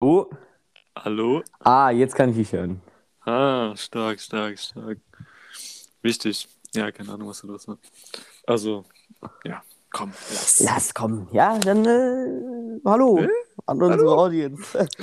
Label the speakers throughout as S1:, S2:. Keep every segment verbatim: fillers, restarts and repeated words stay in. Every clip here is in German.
S1: Oh,
S2: Hallo?
S1: ah, jetzt kann ich dich hören.
S2: Ah, stark, stark, stark. Wichtig. Ja, keine Ahnung, was du los hast. Also, ja, komm, lass.
S1: Lass kommen. Ja, dann äh, hallo
S2: Äh?
S1: an unsere
S2: Hallo?
S1: Audience. äh,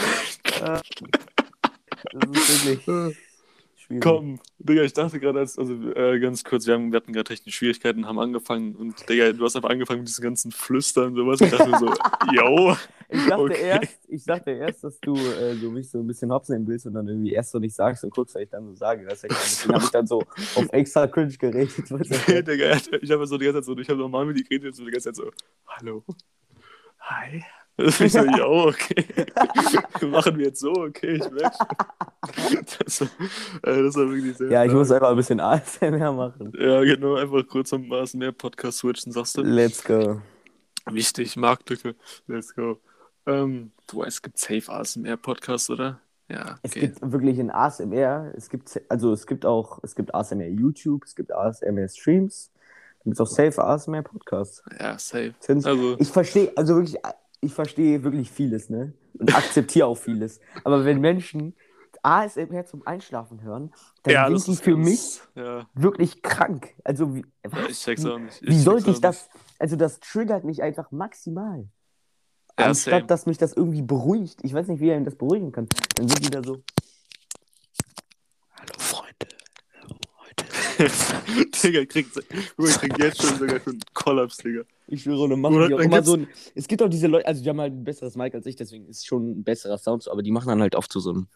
S1: das ist wirklich
S2: Äh,
S1: schwierig.
S2: Komm, Digga, ich dachte gerade, als, also äh, ganz kurz, wir, haben, wir hatten gerade technische Schwierigkeiten, haben angefangen und Digga, du hast einfach angefangen mit diesen ganzen Flüstern und sowas. Ich dachte mir so, yo,
S1: Ich dachte
S2: okay.
S1: erst, ich dachte erst, dass du äh, so mich so ein bisschen hops nehmen willst und dann irgendwie erst so nicht sagst und guckst, was ich dann so sage. Das ist ja klar. Deswegen habe ich dann so auf extra cringe geredet. Weißt du,
S2: Nee,
S1: okay?
S2: Digga, ich habe so die ganze Zeit so, ich habe normal mit die geredet, jetzt so die ganze Zeit so, hallo, hi. Das bin ich so, yo, okay. Machen wir jetzt so, okay, ich merke schon. Das, war- äh, das war wirklich sehr
S1: Ja, ich muss
S2: stark.
S1: einfach ein bisschen A S M R machen.
S2: Ja, genau, einfach kurz am Maß mehr Podcast switchen, sagst du?
S1: Let's go.
S2: Wichtig, Marktlücke, let's go. Ähm, du weißt, es gibt safe A S M R-Podcasts, oder? Ja,
S1: Es
S2: okay.
S1: gibt wirklich in A S M R, es gibt, also es gibt auch, es gibt A S M R YouTube, es gibt A S M R Streams, es gibt auch safe A S M R Podcasts.
S2: Ja, safe.
S1: Find's-
S2: Also,
S1: Ich verstehe, also wirklich, ich verstehe wirklich vieles, ne? Und akzeptiere auch vieles. Aber wenn Menschen A S M R zum Einschlafen hören, dann
S2: ja,
S1: sind
S2: das
S1: die
S2: ist
S1: für mich
S2: ganz, ja,
S1: wirklich krank. Also, wie,
S2: ja, ich
S1: was?
S2: check's
S1: Wie,
S2: auch nicht.
S1: wie
S2: Ich check's
S1: sollte
S2: auch
S1: ich
S2: nicht.
S1: das? Also, das triggert mich einfach maximal.
S2: Ja,
S1: Anstatt
S2: same.
S1: dass mich das irgendwie beruhigt. Ich weiß nicht, wie er das beruhigen kann. Dann sind die da so. Hallo Freunde, heute.
S2: Digga, ich krieg, guck mal, ich krieg jetzt schon sogar schon Kollaps, Digga.
S1: Ich schwöre, und dann machen
S2: Oder
S1: die auch
S2: dann
S1: immer
S2: gibt's,
S1: so ein. Es gibt auch diese Leute, also die haben halt ein besseres Mic als ich, deswegen ist schon ein besserer Sound, so, aber die machen dann halt oft so so ein.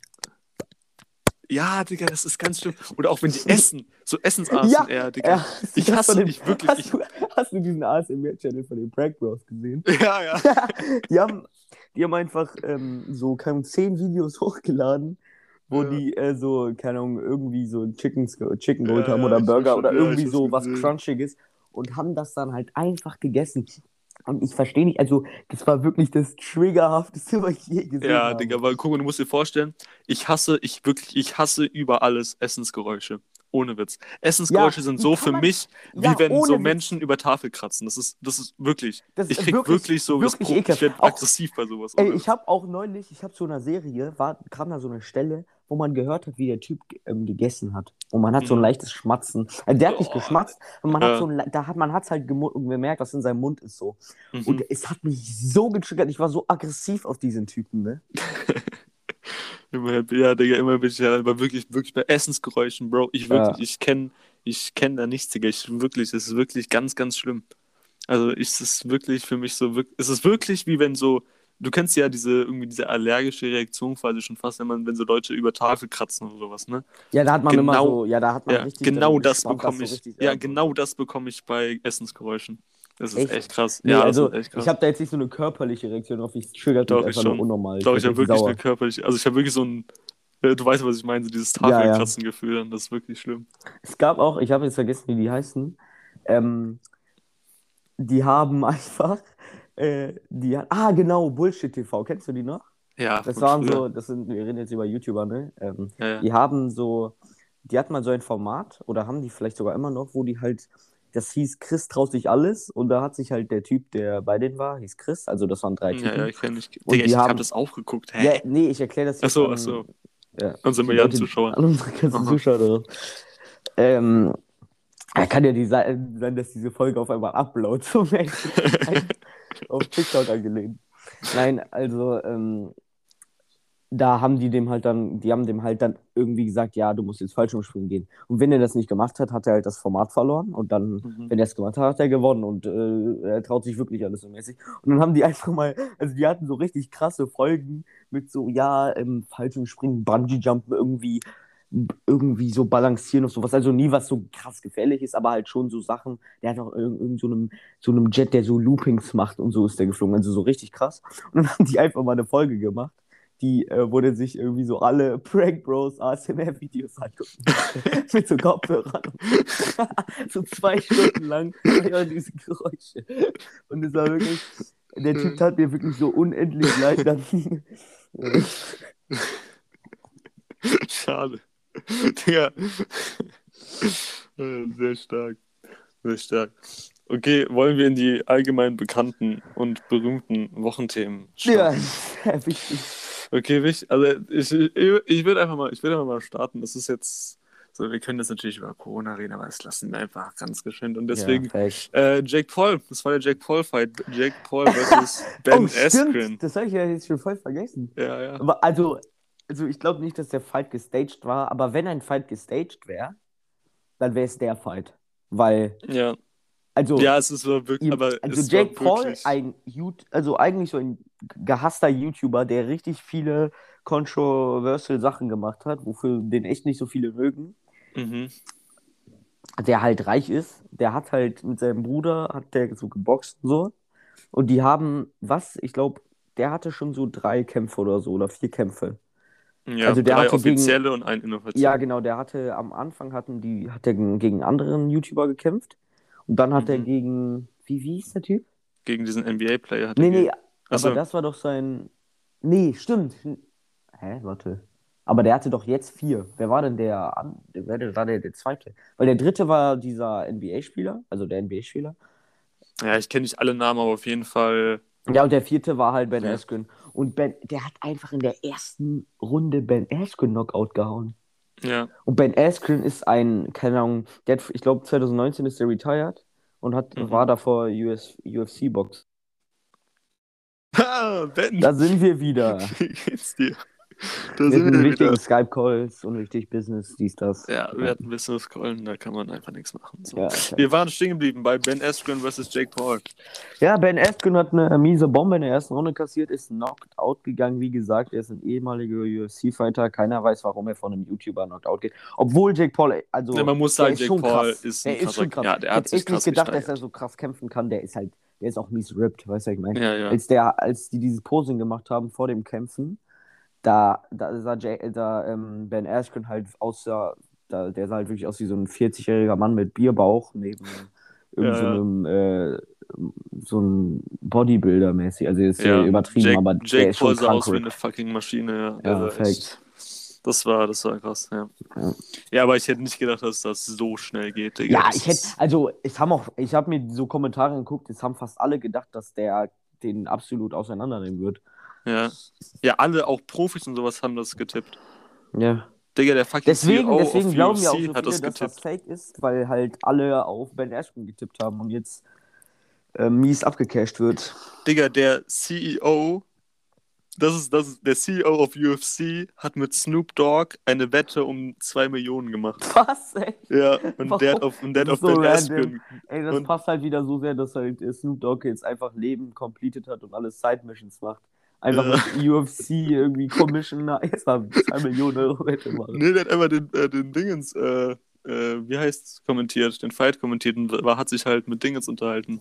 S2: ja, Digga, das ist ganz schlimm. Oder auch wenn die essen, so
S1: Ja,
S2: Essens-A S M R,
S1: äh,
S2: Digga.
S1: hast du
S2: Ich
S1: das von
S2: hasse,
S1: dem,
S2: ich wirklich,
S1: hast
S2: ich,
S1: du, hast du diesen A S M R-Channel von den Prank Bros gesehen?
S2: ja, ja.
S1: Die haben, die haben einfach ähm, so, keine Ahnung, zehn Videos hochgeladen, wo
S2: Ja,
S1: die äh, so, keine Ahnung, irgendwie so Chickens, Chicken geholt
S2: ja,
S1: haben
S2: ja,
S1: oder
S2: ich hab
S1: Burger
S2: schon,
S1: oder
S2: ja,
S1: irgendwie
S2: ich hab's
S1: so was
S2: gesehen.
S1: Crunchiges und haben das dann halt einfach gegessen. Und ich verstehe nicht, also das war wirklich das Triggerhafteste, was ich je gesehen
S2: Ja, Digga,
S1: habe.
S2: aber guck mal, du musst dir vorstellen, ich hasse, ich wirklich, ich hasse über alles Essensgeräusche. Ohne Witz.
S1: Ja,
S2: Essensgeräusche sind
S1: wie
S2: so
S1: kann
S2: für
S1: man,
S2: mich, wie
S1: ja,
S2: wenn so
S1: ohne Witz.
S2: Menschen über Tafel kratzen. Das ist, das ist wirklich,
S1: Das
S2: ich
S1: ist
S2: krieg
S1: wirklich,
S2: wirklich so das
S1: wirklich
S2: Pro, ich
S1: ekelhaft.
S2: werde
S1: Auch,
S2: aggressiv bei sowas,
S1: ey,
S2: ohne
S1: ich
S2: Witz.
S1: habe auch neulich, ich habe zu einer Serie, war, kam da so eine Stelle, wo man gehört hat, wie der Typ ähm, gegessen hat. Und man hat so ein
S2: Mhm.
S1: leichtes Schmatzen. Also der hat nicht
S2: Oh,
S1: geschmatzt, aber man hat so
S2: ja.
S1: ein, le- da hat man hat's halt gemu- gemerkt, was in seinem Mund ist so. Und
S2: Mhm.
S1: es hat mich so getriggert. Ich war so aggressiv auf diesen Typen, ne?
S2: Immer, ja, Digga, immer bin ich ja, aber wirklich, wirklich bei Essensgeräuschen, Bro. Ich wirklich,
S1: Ja,
S2: ich kenne, ich kenne da nichts, Digga. Ich wirklich, es ist wirklich ganz, ganz schlimm. Also ist es wirklich für mich so, wirk- es ist wirklich wie wenn so, du kennst ja diese, irgendwie diese allergische Reaktion quasi schon fast, wenn man, wenn so Leute über Tafel kratzen oder sowas, ne?
S1: ja, da hat man immer
S2: Genau,
S1: so, ja, da hat man
S2: ja,
S1: richtig dann
S2: genau das
S1: gespannt, dass
S2: bekomme
S1: so
S2: ich,
S1: richtig,
S2: ja,
S1: ja, so,
S2: genau
S1: so.
S2: das bekomme ich bei Essensgeräuschen. Das ist
S1: Echt?
S2: echt krass.
S1: Nee,
S2: Ja, das ist
S1: also
S2: echt
S1: ich
S2: krass.
S1: habe da jetzt nicht so eine körperliche Reaktion auf, ich triggert mich
S2: Doch, ich
S1: einfach nur
S2: schon.
S1: unnormal. Ich
S2: Doch, ich
S1: werde
S2: habe
S1: richtig
S2: wirklich eine
S1: sauer.
S2: körperliche, also ich habe wirklich so ein, äh, du weißt, was ich meine, so dieses
S1: Ja, ja.
S2: Tafelkratzen-Gefühl, dann, das ist wirklich schlimm.
S1: Es gab auch, ich habe jetzt vergessen, wie die heißen. Ähm, die haben einfach, äh, die, ah, genau, Bullshit T V, kennst du die noch?
S2: Ja,
S1: Das
S2: von
S1: waren
S2: früher.
S1: so, das sind, wir reden jetzt über YouTuber, ne? Ähm,
S2: Ja, ja.
S1: die haben so, die hatten mal so ein Format, oder haben die vielleicht sogar immer noch, wo die halt, das hieß Chris traut sich alles, und da hat sich halt der Typ, der bei denen war, hieß Chris, also das waren drei
S2: Ja, ja,
S1: Typen,
S2: ich kenne nicht.
S1: und
S2: Digga,
S1: die
S2: ich habe
S1: haben,
S2: das auch geguckt.
S1: ja,
S2: Hä?
S1: nee, ich erkläre das
S2: Ach
S1: jetzt
S2: so, ach
S1: an,
S2: so.
S1: ja,
S2: Unsere
S1: die
S2: Milliarden
S1: Leute,
S2: Zuschauer.
S1: an unsere ganzen
S2: Aha.
S1: Zuschauer. Ähm, er kann ja die sein, sein, dass diese Folge auf einmal uploadet, so mäßig. Auf TikTok angelehnt. Nein, also ähm, da haben die dem halt dann, die haben dem halt dann irgendwie gesagt, ja, du musst jetzt Fallschirmspringen gehen. Und wenn er das nicht gemacht hat, hat er halt das Format verloren. Und dann,
S2: Mhm.
S1: wenn er es gemacht hat, hat er gewonnen. Und äh, er traut sich wirklich alles so mäßig. Und dann haben die einfach mal, also die hatten so richtig krasse Folgen mit so, ja, im Fallschirmspringen, Bungee-Jumpen irgendwie irgendwie so balancieren und sowas. Also nie was so krass gefährlich ist, aber halt schon so Sachen. Der hat auch irgend, irgend so einem, so einem Jet, der so Loopings macht und so ist der geflogen. Also so richtig krass. Und dann haben die einfach mal eine Folge gemacht, die, äh, wo der sich irgendwie so alle Prank Bros A S M R-Videos angucken musste. Mit so Kopfhörern. So zwei Stunden lang einfach diese Geräusche. Und es war wirklich, der Typ tat mir wirklich so unendlich leid. Dann,
S2: Schade. Digga. Äh, Sehr stark. Sehr stark. Okay, wollen wir in die allgemein bekannten und berühmten Wochenthemen
S1: ja,
S2: starten?
S1: sehr wichtig.
S2: Okay, wichtig. Also ich, ich, ich würde einfach mal, ich würde einfach mal starten. Das ist jetzt, so, wir können jetzt natürlich über Corona reden, aber das lassen wir einfach ganz geschwind. Und
S1: Ja,
S2: deswegen,
S1: Facts.
S2: äh, Jake Paul, das war der Jake Paul-Fight. Jake Paul versus Ben
S1: Oh,
S2: Askren.
S1: stimmt. Das habe ich ja jetzt schon voll vergessen.
S2: Ja, ja.
S1: Aber also, also ich glaube nicht, dass der Fight gestaged war, aber wenn ein Fight gestaged wäre, dann wäre es der Fight. Weil,
S2: Ja.
S1: also,
S2: Ja, es ist wirklich,
S1: ihm,
S2: aber
S1: also
S2: es
S1: Jake
S2: war
S1: Paul,
S2: wirklich.
S1: ein Yout- also eigentlich so ein gehasster YouTuber, der richtig viele controversial Sachen gemacht hat, wofür den echt nicht so viele mögen,
S2: Mhm.
S1: der halt reich ist, der hat halt mit seinem Bruder, hat der so geboxt und so. Und die haben, was? Ich glaube, der hatte schon so drei Kämpfe oder so, oder vier Kämpfe.
S2: Ja,
S1: Also der
S2: drei
S1: hatte gegen,
S2: offizielle und ein
S1: ja
S2: inoffiziell.
S1: genau, der hatte am Anfang hatten die, hat er gegen, gegen anderen YouTuber gekämpft. Und dann hat er
S2: Mhm.
S1: gegen, wie, wie hieß der Typ?
S2: Gegen diesen N B A-Player hat er
S1: Nee, nee,
S2: gegen.
S1: aber
S2: Achso,
S1: das war doch sein. Nee, stimmt. Hä, warte. Aber der hatte doch jetzt vier. Wer war denn der, an- wer der- war der, der zweite? Weil der dritte war dieser N B A-Spieler, also der N B A-Spieler.
S2: ja, ich kenne nicht alle Namen, aber auf jeden Fall.
S1: Ja, und der vierte war halt Ben
S2: Ja.
S1: Askren. Und Ben, der hat einfach in der ersten Runde Ben Askren Knockout gehauen.
S2: Ja.
S1: Und Ben Askren ist ein, keine Ahnung, der hat, ich glaube zwanzig neunzehn ist der retired und hat, war
S2: Mhm.
S1: davor U S, U F C-Box.
S2: Ah, Ben,
S1: Da sind wir wieder.
S2: wie geht's dir? Da
S1: Mit
S2: sind
S1: einem
S2: wir wieder.
S1: wichtigen Skype-Calls und richtig Business, dies, das.
S2: Ja, wir
S1: Ja,
S2: hatten Business Scrollen, da kann man einfach nichts machen. So.
S1: ja,
S2: Wir
S1: Facts.
S2: waren stehen geblieben bei Ben Askren versus Jake Paul.
S1: Ja, Ben Askren hat eine miese Bombe in der ersten Runde kassiert, ist knocked out gegangen. Wie gesagt, er ist ein ehemaliger U F C-Fighter. Keiner weiß, warum er von einem YouTuber knocked out geht. Obwohl Jake Paul,
S2: Ja,
S1: also,
S2: man muss
S1: der
S2: sagen,
S1: ist
S2: Jake
S1: schon
S2: Paul
S1: krass.
S2: ist ein
S1: Der ist
S2: krasser.
S1: schon krass.
S2: Ja, der
S1: Ich
S2: hat
S1: hätte
S2: sich
S1: echt nicht
S2: krass
S1: gedacht, dass er
S2: gesteigert.
S1: so krass kämpfen kann. Der ist halt, der ist auch mies ripped, weißt du, was ich meine?
S2: Ja, ja.
S1: Als der, als die dieses Posing gemacht haben vor dem Kämpfen, da, da sah Jay, da, ähm, Ben Askren halt aussah, da, der sah halt wirklich aus wie so ein vierzig-jähriger Mann mit Bierbauch neben irgend
S2: Ja,
S1: so
S2: ja.
S1: einem äh, so ein Bodybuilder-mäßig. Also ist sehr
S2: Ja,
S1: übertrieben,
S2: Jake,
S1: aber der
S2: Jake
S1: ist
S2: Paul
S1: schon
S2: sah
S1: krank
S2: aus wie eine
S1: ripped.
S2: fucking Maschine, ja. Der
S1: Ja,
S2: war echt.
S1: Facts.
S2: Das war, das war krass, ja.
S1: Ja.
S2: Ja, aber ich hätte nicht gedacht, dass das so schnell geht, Digga.
S1: Ja,
S2: Das
S1: ich hätte,
S2: ist.
S1: also es haben auch, ich habe mir so Kommentare geguckt, es haben fast alle gedacht, dass der den absolut auseinandernehmen wird.
S2: Ja. Ja, alle, auch Profis und sowas, haben das getippt.
S1: Ja.
S2: Digga, der fucking
S1: Deswegen,
S2: C E O of
S1: deswegen glauben ja auch
S2: U F C
S1: so
S2: hat
S1: viele,
S2: das
S1: dass das
S2: getippt.
S1: Fake ist, weil halt alle auf Ben Askren getippt haben und jetzt äh, mies abgecasht wird.
S2: Digga, der C E O, das ist, das ist, der C E O of U F C hat mit Snoop Dogg eine Wette um zwei Millionen gemacht.
S1: Was, ey?
S2: Ja, und der hat
S1: Warum?
S2: auf, und der
S1: Das
S2: hat
S1: ist
S2: auf
S1: so
S2: Ben
S1: random.
S2: Askren.
S1: Ey, das
S2: Und
S1: passt halt wieder so sehr, dass halt äh, Snoop Dogg jetzt einfach Leben completed hat und alles Side-Missions macht. Einfach
S2: äh,
S1: mit U F C irgendwie Commissioner erstmal zwei Millionen Euro Wette machen.
S2: nee, der hat einfach den, äh, den Dingens, äh, äh, wie heißt's, kommentiert, den Fight kommentiert und war, hat sich halt mit Dingens unterhalten.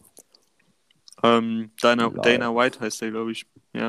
S2: Ähm, Dana,
S1: Lol.
S2: Dana White heißt der, glaube ich. Ja.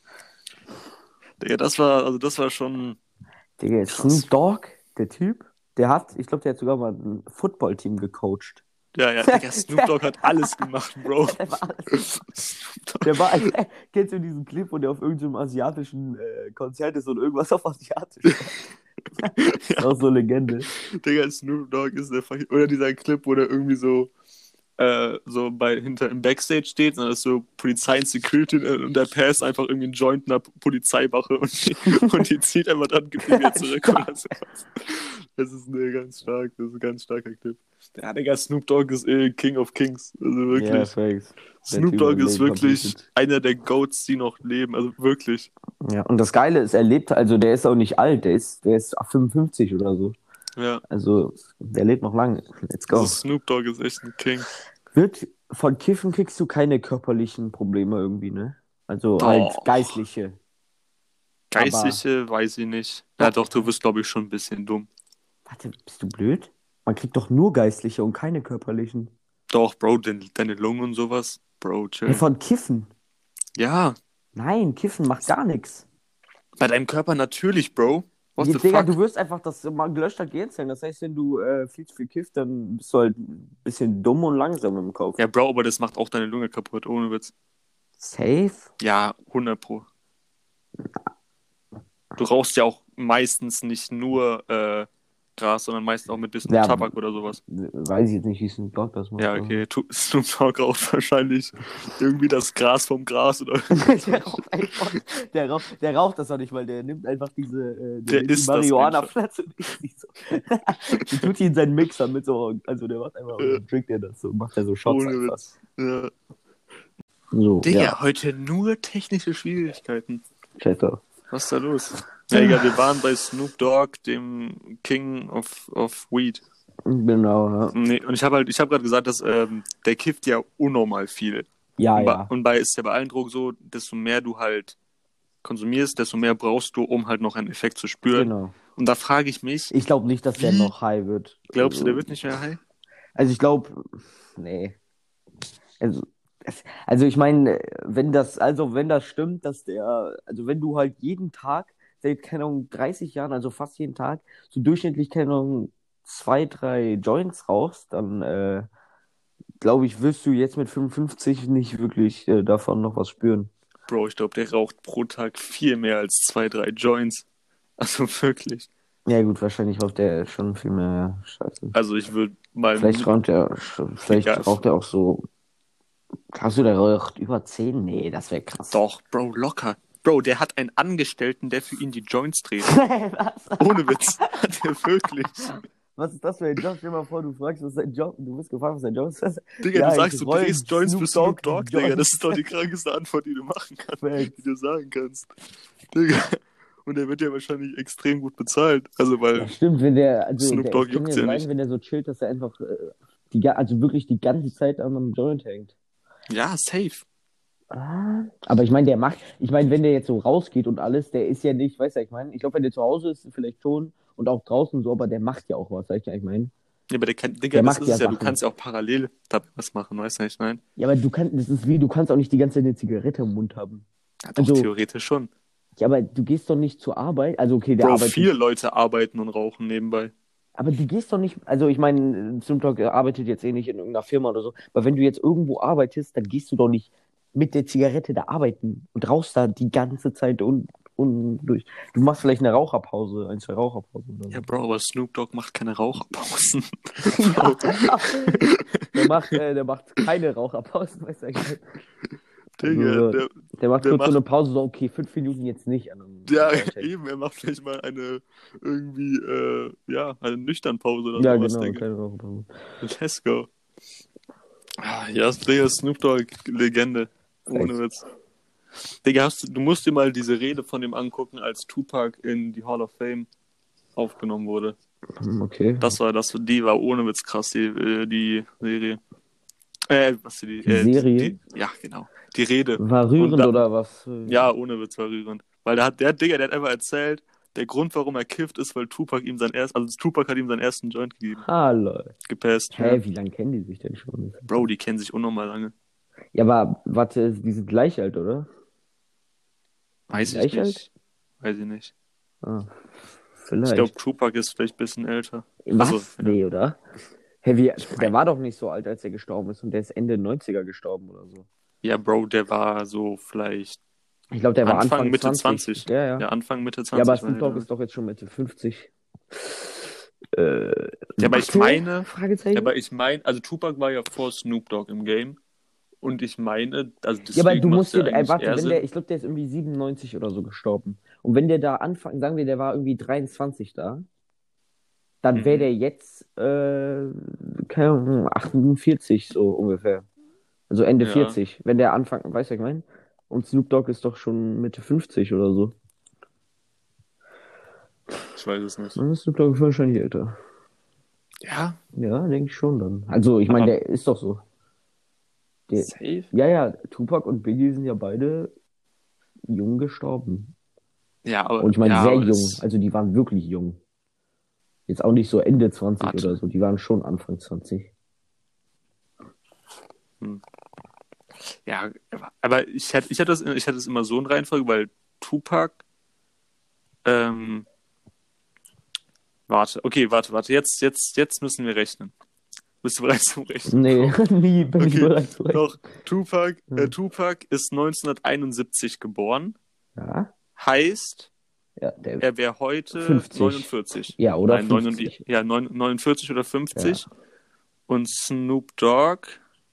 S2: Digga, das war, also das war schon
S1: Digga,
S2: krass.
S1: Snoop Dogg, der Typ, der hat, ich glaube, der hat sogar mal ein Footballteam gecoacht.
S2: Ja, ja, Digga, Snoop Dogg hat alles gemacht, Bro.
S1: Der war alles.
S2: Snoop Dogg.
S1: Der war, kennst du diesen Clip, wo der auf irgendeinem asiatischen äh, Konzert ist und irgendwas auf Asiatisch sagt? Das ist
S2: Ja,
S1: auch so eine Legende.
S2: Digga, Snoop Dogg ist der fucking. Oder dieser Clip, wo der irgendwie so, äh, so bei, hinter im Backstage steht und da ist so Polizei und Security und der passt einfach irgendwie einen Joint einer Polizeiwache und die, und die zieht einfach dann gibt ihn wieder zurück oder sowas. Das ist ne, ganz stark, das ist ein ganz starker Clip. Ja, Digga, Snoop Dogg ist eh King of Kings. Also
S1: Ja,
S2: wirklich.
S1: Facts. Der
S2: Snoop
S1: Typ
S2: Dogg
S1: hat
S2: ist
S1: Leben
S2: wirklich
S1: completed.
S2: einer der Goats, die noch leben. Also wirklich.
S1: Ja, und das Geile ist, er lebt, also der ist auch nicht alt, der ist, der ist fünfundfünfzig oder so.
S2: Ja.
S1: Also, der lebt noch lange. Let's
S2: Also
S1: go.
S2: Snoop Dogg ist echt ein King.
S1: Wird, von Kiffen kriegst du keine körperlichen Probleme irgendwie, ne? Also halt
S2: Doch.
S1: geistliche. Aber,
S2: Geistliche, weiß ich nicht. Ja, doch, du wirst, glaube ich, schon ein bisschen dumm.
S1: warte, bist du blöd? Man kriegt doch nur geistliche und keine körperlichen.
S2: Doch, Bro, den, deine Lungen und sowas. Bro,
S1: Ja,
S2: chill.
S1: von Kiffen.
S2: Ja,
S1: Nein, Kiffen macht gar nichts.
S2: bei deinem Körper natürlich, Bro. What
S1: Ja,
S2: the
S1: Digga,
S2: fuck?
S1: du wirst einfach das mal gelöschter Gehirnzellen. Das heißt, wenn du äh, viel zu viel kiffst, dann bist du halt ein bisschen dumm und langsam im Kopf.
S2: Ja, Bro, aber das macht auch deine Lunge kaputt, ohne Witz.
S1: Safe?
S2: Ja, hundert Pro. Du rauchst ja auch meistens nicht nur äh, Gras, sondern meist auch mit bisschen
S1: Ja,
S2: Tabak oder sowas.
S1: weiß ich jetzt nicht, wie Snoop Dogg das macht.
S2: Ja, okay. Tu- Snoop Dogg raucht wahrscheinlich irgendwie das Gras vom Gras oder
S1: der, raucht einfach, der, raucht, der raucht das doch nicht, weil der nimmt einfach diese äh, der
S2: Der
S1: nimmt die
S2: isst das
S1: Marihuana-Pflanze und isst die so. Die tut die in seinen Mixer mit so, also der macht einfach,
S2: Ja.
S1: und trinkt er das so, macht er so Shots
S2: ohne
S1: einfach.
S2: Witz. Ja.
S1: So,
S2: Digga,
S1: ja,
S2: heute nur technische Schwierigkeiten.
S1: Chatter.
S2: Was ist da los? Ja, egal, wir waren bei Snoop Dogg, dem King of, of Weed.
S1: Genau, ja.
S2: Nee, und ich habe halt, ich habe gerade gesagt, dass ähm, der kifft ja unnormal viel.
S1: Ja,
S2: und, bei,
S1: ja.
S2: und bei ist ja bei allen Drogen so, desto mehr du halt konsumierst, desto mehr brauchst du, um halt noch einen Effekt zu spüren.
S1: Genau.
S2: Und da frage ich mich,
S1: Ich glaube nicht, dass der
S2: Wie?
S1: noch high wird.
S2: glaubst du,
S1: Also,
S2: der wird nicht mehr high?
S1: Also ich glaube, nee. Also, es- also ich meine, wenn das, also wenn das stimmt, dass der, also wenn du halt jeden Tag, seit, keine Ahnung, dreißig Jahren, also fast jeden Tag, so durchschnittlich, keine Ahnung, zwei, drei Joints rauchst, dann äh, glaube ich, wirst du jetzt mit fünfundfünfzig nicht wirklich äh, davon noch was spüren.
S2: Bro, ich glaube, der raucht pro Tag viel mehr als zwei, drei Joints. Also wirklich.
S1: Ja gut, wahrscheinlich raucht der schon viel mehr Scheiße.
S2: Also ich würde mal...
S1: Vielleicht raucht er, vielleicht
S2: Egal.
S1: raucht er auch so. Hast du, der raucht über zehn? Nee, das wäre krass.
S2: Doch, Bro, locker. Bro, der hat einen Angestellten, der für ihn die Joints dreht.
S1: Was?
S2: Ohne Witz. Hat er wirklich.
S1: Was ist das für ein Job? Stell dir mal vor, du fragst, was ist dein Job? Du bist gefragt, was dein Job ist.
S2: Digga,
S1: Ja,
S2: du sagst,
S1: ich
S2: du
S1: roll
S2: drehst Joints für Snoop Dogg, Digga.
S1: Joints.
S2: Das ist doch die krankeste Antwort, die du machen kannst,
S1: Facts.
S2: die du sagen kannst. Digga. Und der wird ja wahrscheinlich extrem gut bezahlt. Also, weil...
S1: Ja, stimmt, wenn der, also
S2: Snoop
S1: der
S2: Dogg
S1: ich kann
S2: juckt's
S1: ja
S2: ja
S1: sein,
S2: nicht.
S1: wenn der so chillt, dass er einfach äh, die, ga- also wirklich die ganze Zeit an einem Joint hängt.
S2: Ja, safe.
S1: Ah, aber ich meine, der macht, ich meine, wenn der jetzt so rausgeht und alles, der ist ja nicht, weißt du, ich meine, ich glaube, wenn der zu Hause ist, vielleicht schon und auch draußen so, aber der macht ja auch was, weißt du, ich meine.
S2: Ja, aber der kann... Digga,
S1: Der
S2: das
S1: macht
S2: ist
S1: ja
S2: es ja. Du
S1: Sachen.
S2: kannst ja auch parallel dabei was machen, weißt du, was ich meine?
S1: Ja, aber du kannst, das ist wie, du kannst auch nicht die ganze Zeit eine Zigarette im Mund haben.
S2: Ja, doch,
S1: Also-
S2: theoretisch schon.
S1: Ja, aber du gehst doch nicht zur Arbeit, also okay, der
S2: Bro,
S1: arbeitet.
S2: viele Leute arbeiten und rauchen nebenbei.
S1: Aber du gehst doch nicht, also ich meine, Snoop Dogg arbeitet jetzt eh nicht in irgendeiner Firma oder so, aber wenn du jetzt irgendwo arbeitest, dann gehst du doch nicht mit der Zigarette da arbeiten und rauchst da die ganze Zeit und, und durch. Du machst vielleicht eine Raucherpause, ein, zwei Raucherpausen oder so.
S2: Ja, Bro, aber Snoop Dogg macht keine Raucherpausen.
S1: Ja. Der macht, äh, der macht keine Raucherpausen, weißt du eigentlich.
S2: Digga,
S1: Also,
S2: der,
S1: Der macht
S2: der
S1: kurz so
S2: macht-
S1: eine Pause, so okay, fünf Minuten jetzt nicht an einem
S2: ja,
S1: Joint.
S2: eben, er macht vielleicht mal eine irgendwie, äh, ja, eine Nüchternpause oder
S1: Ja,
S2: sowas,
S1: genau,
S2: Digga.
S1: keine Raucherpause.
S2: Let's go. Ah, ja, Digga, Snoop Dogg, Legende. Ohne
S1: Facts.
S2: Witz. Digga, hast du, du musst dir mal diese Rede von dem angucken, als Tupac in die Hall of Fame aufgenommen wurde.
S1: Hm, Okay.
S2: Das war, das, die war ohne Witz krass, die, äh, die Serie. Äh, was die,
S1: Die
S2: äh,
S1: Serie?
S2: Die, ja, genau. Die Rede.
S1: War rührend
S2: Und da-
S1: oder was?
S2: Ja, ohne Witz war rührend. Weil der hat, der Digga, der hat einfach erzählt, der Grund, warum er kifft, ist, weil Tupac ihm sein erst, also Tupac hat ihm seinen ersten Joint gegeben,
S1: Hallo.
S2: gepasst.
S1: Hä,
S2: Ja.
S1: wie lange kennen die sich denn schon?
S2: Bro, die kennen sich unnormal lange.
S1: Ja, aber warte, die sind gleich alt, oder?
S2: Weiß ich
S1: Gleich alt?
S2: nicht. Weiß ich nicht.
S1: Ah,
S2: Ich
S1: vielleicht.
S2: glaube, Tupac ist vielleicht ein bisschen älter.
S1: Was?
S2: also, ja.
S1: Nee, oder? Hä, wie, der
S2: mein-
S1: war doch nicht so alt, als er gestorben ist und der ist Ende neunziger gestorben oder so.
S2: Ja, Bro, der war so vielleicht
S1: Ich glaube, der war
S2: Anfang,
S1: Anfang,
S2: Mitte
S1: zwanzig.
S2: zwanzig.
S1: Ja, ja.
S2: Ja, Anfang, Mitte
S1: Ja,
S2: zwanzig.
S1: aber
S2: war
S1: Snoop
S2: der
S1: Dogg
S2: da.
S1: ist doch jetzt schon Mitte fünfzig. Äh,
S2: Ja, aber ich
S1: Mathe?
S2: meine,
S1: Fragezeichen?
S2: ja, aber ich meine, also Tupac war ja vor Snoop Dogg im Game. Und ich meine, also deswegen
S1: Ja, aber du
S2: macht's
S1: musst dir,
S2: ja
S1: ey,
S2: eigentlich
S1: warte,
S2: eher
S1: wenn
S2: Sinn.
S1: der, ich glaube, der ist irgendwie siebenundneunzig oder so gestorben. Und wenn der da anfangen, sagen wir, der war irgendwie dreiundzwanzig da, dann wäre
S2: Mhm.
S1: der jetzt, äh, keine Ahnung, achtundvierzig so ungefähr. Also Ende
S2: Ja.
S1: vierzig. Wenn der Anfang, weißt du, was ich meine? Und Snoop Dogg ist doch schon Mitte fünfzig oder so.
S2: Ich weiß es nicht.
S1: Dann ist Snoop Dogg wahrscheinlich älter.
S2: Ja,
S1: Ja, denke ich schon dann. Also, ich meine,
S2: Aber-
S1: der ist doch so. Der,
S2: safe.
S1: ja, ja, Tupac und Biggie sind ja beide jung gestorben.
S2: Ja, aber,
S1: Und ich meine,
S2: ja,
S1: sehr
S2: aber
S1: jung.
S2: das-
S1: Also, die waren wirklich jung. Jetzt auch nicht so Ende zwanzig
S2: Warte.
S1: oder so. Die waren schon Anfang zwanzig.
S2: Ja, aber ich hätte, ich hätte das, ich hätte es immer so in Reihenfolge, weil Tupac, ähm, warte, okay, warte, warte, jetzt, jetzt, jetzt müssen wir rechnen. Bist du bereit zum Rechnen?
S1: Nee, nie bin ich
S2: Okay,
S1: bereit zu rechnen.
S2: Doch, Tupac,
S1: Ja.
S2: äh, Tupac ist neunzehnhunderteinundsiebzig geboren,
S1: Ja,
S2: heißt,
S1: Ja, der
S2: er wäre heute
S1: fünfzig.
S2: neunundvierzig.
S1: Ja, oder
S2: Nein,
S1: fünfzig.
S2: neunundvierzig, ja, neunundvierzig oder fünfzig. Ja. Und Snoop Dogg.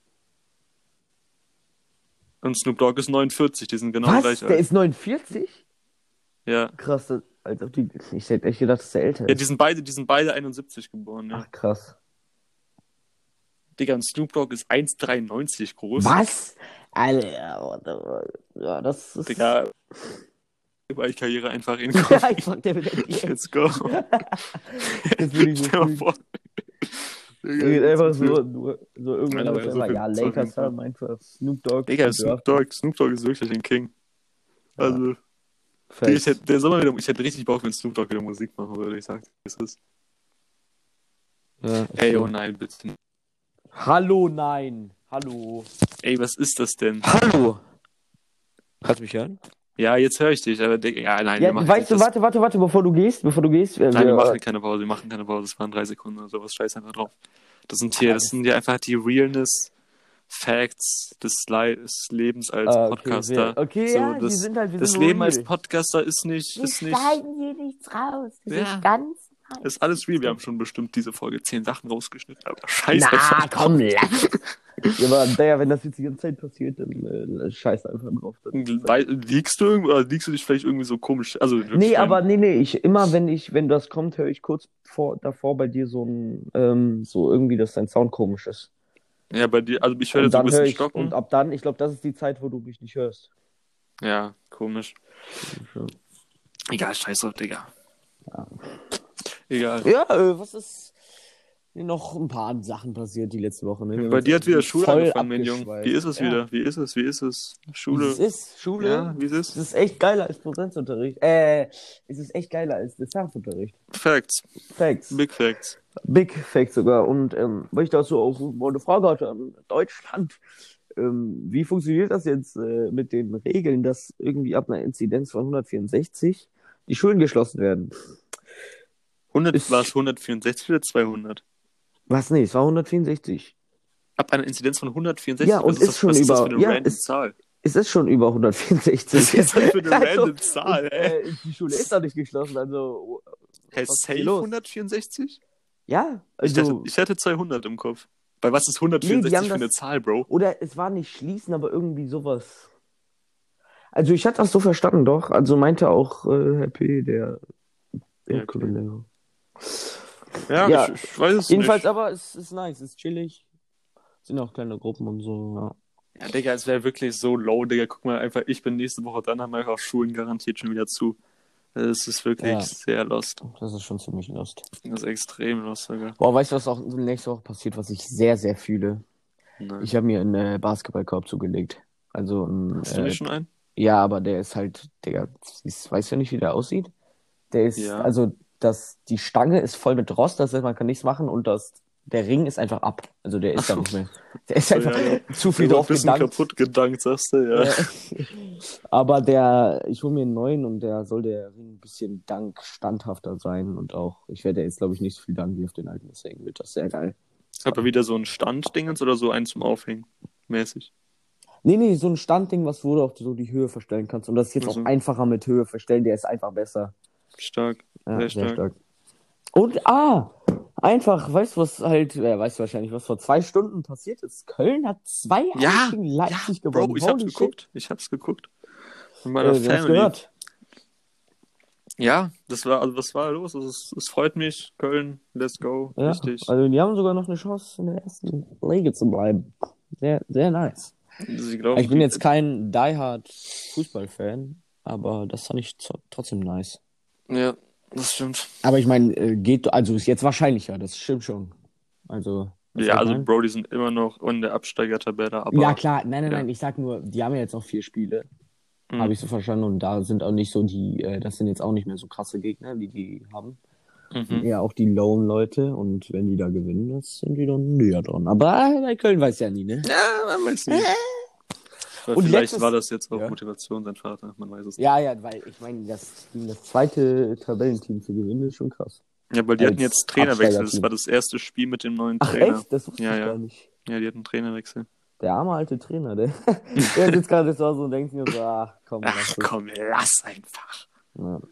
S2: Und Snoop Dogg ist neunundvierzig, die sind genau
S1: Was?
S2: gleich alt.
S1: Der ist neunundvierzig?
S2: Ja.
S1: Krass, das, als ob die, ich hätte echt gedacht, dass der älter ist.
S2: Ja, die sind beide, die sind beide einundsiebzig geboren, ja.
S1: Ach, krass.
S2: Digga, und Snoop Dogg ist eins Komma dreiundneunzig groß.
S1: Was? Alter, ja, das ist...
S2: Digga, weil ich Karriere einfach in
S1: Ja, einfach der will
S2: Let's go.
S1: Das will ich so
S2: Stell mal vor.
S1: Digga, einfach so, nur, so irgendwann
S2: Ja,
S1: einfach,
S2: so
S1: ja, Lakers haben einfach Snoop Dogg.
S2: Digga, Snoop Dogg, Snoop Dogg ist wirklich ein King. Also,
S1: ja.
S2: ich hätte, der Sommer wieder, ich hätte richtig Bock, wenn Snoop Dogg wieder Musik machen würde, ich sag, es ist.
S1: Ja,
S2: Ey, oh nein, bitte.
S1: Hallo, nein. Hallo.
S2: Ey, was ist das denn?
S1: Hallo. Kannst du mich hören?
S2: Ja, jetzt höre ich dich, aber Digga, ja, nein.
S1: Ja,
S2: wir machen
S1: weißt du,
S2: das...
S1: warte, warte, warte, bevor du gehst, bevor du gehst.
S2: Nein,
S1: wir,
S2: wir machen keine Pause, wir machen keine Pause, es waren drei Sekunden oder sowas, scheiß einfach drauf. Das sind hier, das sind ja einfach die Realness Facts des, Le des Lebens als
S1: ah, okay,
S2: Podcaster.
S1: Wir, okay,
S2: so,
S1: ja,
S2: das,
S1: die sind halt, wir
S2: das
S1: sind
S2: Leben
S1: real.
S2: als Podcaster ist nicht,
S3: Wir
S2: ist nicht,
S3: schneiden hier nichts raus. Das
S2: Ja.
S3: ist ganz nice.
S2: ist alles real. Wir haben schon bestimmt diese Folge zehn Sachen rausgeschnitten, aber scheiß
S1: Na,
S2: einfach
S1: komm,
S2: drauf.
S1: lass. Ja, aber der, wenn das jetzt die ganze Zeit passiert, dann äh, scheiß einfach drauf.
S2: Weil, liegst du irgendwo, oder liegst du dich vielleicht irgendwie so komisch, also wirklich
S1: Nee,
S2: beim-
S1: aber nee, nee, ich immer, wenn ich, wenn das kommt, höre ich kurz vor, davor bei dir so ein, ähm, so irgendwie, dass dein Sound komisch ist.
S2: ja, bei dir, also ich höre
S1: Und
S2: jetzt so ein
S1: dann
S2: bisschen
S1: höre ich,
S2: stocken.
S1: und ab dann, ich glaube, das ist die Zeit, wo du mich nicht hörst.
S2: Ja, komisch.
S1: Ja,
S2: Egal, scheiß drauf, Digga.
S1: Ja.
S2: Egal.
S1: ja äh, was ist noch ein paar Sachen passiert die letzte Woche? Ne?
S2: Bei dir hat wieder Schule
S1: voll
S2: angefangen, mein Junge.
S1: abgeschweift.
S2: Wie ist es
S1: Ja.
S2: wieder? Wie ist es? Wie ist es? Schule.
S1: Es ist Schule.
S2: Ja, wie ist
S1: Es
S2: es?
S1: ist echt geiler als Präsenzunterricht. Äh, es ist echt geiler als Distanzunterricht.
S2: Facts.
S1: Facts.
S2: Big Facts.
S1: Big Facts sogar. Und ähm, weil ich dazu auch mal eine Frage hatte an Deutschland. Ähm, wie funktioniert das jetzt äh, mit den Regeln, dass irgendwie ab einer Inzidenz von hundertvierundsechzig die Schulen geschlossen werden?
S2: hundert,
S1: Ist-
S2: war es hundertvierundsechzig oder zweihundert?
S1: Was? Nee, es war hundertvierundsechzig.
S2: Ab einer Inzidenz von hundertvierundsechzig?
S1: Ja,
S2: was
S1: und
S2: ist,
S1: ist
S2: das,
S1: schon
S2: was ist das
S1: über-
S2: für eine
S1: ja,
S2: random
S1: ist-
S2: Zahl?
S1: Es ist schon über hundertvierundsechzig.
S2: Was ist das für eine
S1: Also,
S2: random Zahl,
S1: und,
S2: ey?
S1: äh, die Schule ist doch nicht geschlossen, also
S2: Hey,
S1: was ist
S2: safe
S1: hier los?
S2: hundertvierundsechzig?
S1: ja,
S2: Ich,
S1: also
S2: dachte, ich hatte zweihundert im Kopf. Weil was ist
S1: Nee, die
S2: hundertvierundsechzig
S1: haben
S2: für eine
S1: das-
S2: Zahl, Bro?
S1: oder es war nicht schließen, aber irgendwie sowas. Also ich hatte das so verstanden, doch. Also meinte auch äh, Herr P., der
S2: Ja,
S1: Erdkundelehrer.
S2: Ja,
S1: Ja,
S2: ich, ich weiß es
S1: Jedenfalls,
S2: nicht.
S1: aber es ist nice, es ist chillig. Sind auch kleine Gruppen und so, ja.
S2: Ja, Digga, es wäre wirklich so low, Digga. Guck mal einfach, ich bin nächste Woche dann, haben wir einfach Schulen garantiert schon wieder zu. Es ist wirklich
S1: Ja.
S2: sehr lost.
S1: Das ist schon ziemlich lost.
S2: Das ist extrem lost sogar.
S1: Boah, weißt du, was auch nächste Woche passiert, was ich sehr, sehr fühle?
S2: Nein.
S1: Ich habe mir einen äh, Basketballkorb zugelegt. Also ein,
S2: Hast du
S1: äh,
S2: nicht schon einen?
S1: ja, aber der ist halt, Digga, ich weiß ja nicht, wie der aussieht. Der ist,
S2: Ja.
S1: also das, die Stange ist voll mit Rost, das heißt, man kann nichts machen und das, der Ring ist einfach ab. Also der ist da nicht mehr. Der ist einfach
S2: Ja, ja.
S1: zu viel
S2: Der war
S1: drauf
S2: ein bisschen
S1: gedankt.
S2: kaputt gedankt, sagst du, ja.
S1: Äh, aber der, ich hole mir einen neuen und der soll der Ring ein bisschen dank standhafter sein und auch, ich werde jetzt, glaube ich, nicht so viel danken wie auf den alten, deswegen wird das sehr geil.
S2: Aber wieder so ein Standdingens oder so ein zum Aufhängen? Mäßig.
S1: Nee, nee, so ein Standding, was wo du auch so die Höhe verstellen kannst. Und das ist jetzt
S2: Also.
S1: auch einfacher mit Höhe verstellen, der ist einfach besser.
S2: Stark.
S1: Ja,
S2: Sehr
S1: sehr
S2: stark.
S1: stark. Und, ah, einfach, weißt du, was halt, ja, weißt du wahrscheinlich, was vor zwei Stunden passiert ist? Köln hat zwei
S2: Ja,
S1: gegen Leipzig gewonnen.
S2: Bro, ich hab's
S1: Holy
S2: geguckt. Ich hab's geguckt. Mit
S1: shit.
S2: meiner
S1: Äh, du hast
S2: Family.
S1: gehört.
S2: Ja, das war, also was war los? Also, es, es freut mich. Köln, let's go.
S1: Ja,
S2: Richtig.
S1: also die haben sogar noch eine Chance, in der ersten Liga zu bleiben. Sehr, sehr nice.
S2: Sie glauben,
S1: Ich bin
S2: die-
S1: jetzt kein diehard Fußballfan, aber das fand ich zo- trotzdem nice.
S2: Ja, das stimmt.
S1: Aber ich meine, äh, geht, also ist jetzt wahrscheinlicher, das stimmt schon. Also, was
S2: Ja,
S1: soll ich
S2: also
S1: meinen?
S2: Bro, die sind immer noch in der Absteigertabelle, aber
S1: Ja, klar, nein, nein,
S2: ja.
S1: nein, ich sag nur, die haben ja jetzt noch vier Spiele,
S2: Mhm.
S1: habe ich so verstanden, und da sind auch nicht so die, äh, das sind jetzt auch nicht mehr so krasse Gegner, die die haben.
S2: Mhm.
S1: Ja, auch die Lone-Leute, und wenn die da gewinnen, das sind die dann näher dran. Aber äh, bei Köln weiß ja nie, ne?
S2: Ja, man weiß nicht. Weil
S1: Und
S2: vielleicht
S1: letztes-
S2: war das jetzt auch
S1: Ja.
S2: Motivation, sein Vater, man weiß es nicht.
S1: Ja, ja, weil ich meine, das, das zweite Tabellenteam zu gewinnen ist schon krass.
S2: Ja, weil die
S1: Als
S2: hatten jetzt Trainerwechsel. Das
S1: Absteigerteam.
S2: war das erste Spiel mit dem neuen
S1: Ach
S2: Trainer.
S1: echt? Das wusste
S2: Ja,
S1: ich
S2: ja.
S1: gar nicht.
S2: Ja, die hatten Trainerwechsel.
S1: Der arme alte Trainer, der, der sitzt gerade so und denkt mir so, ach komm,
S2: Ach
S1: lass es.
S2: komm, lass einfach.
S1: Ja.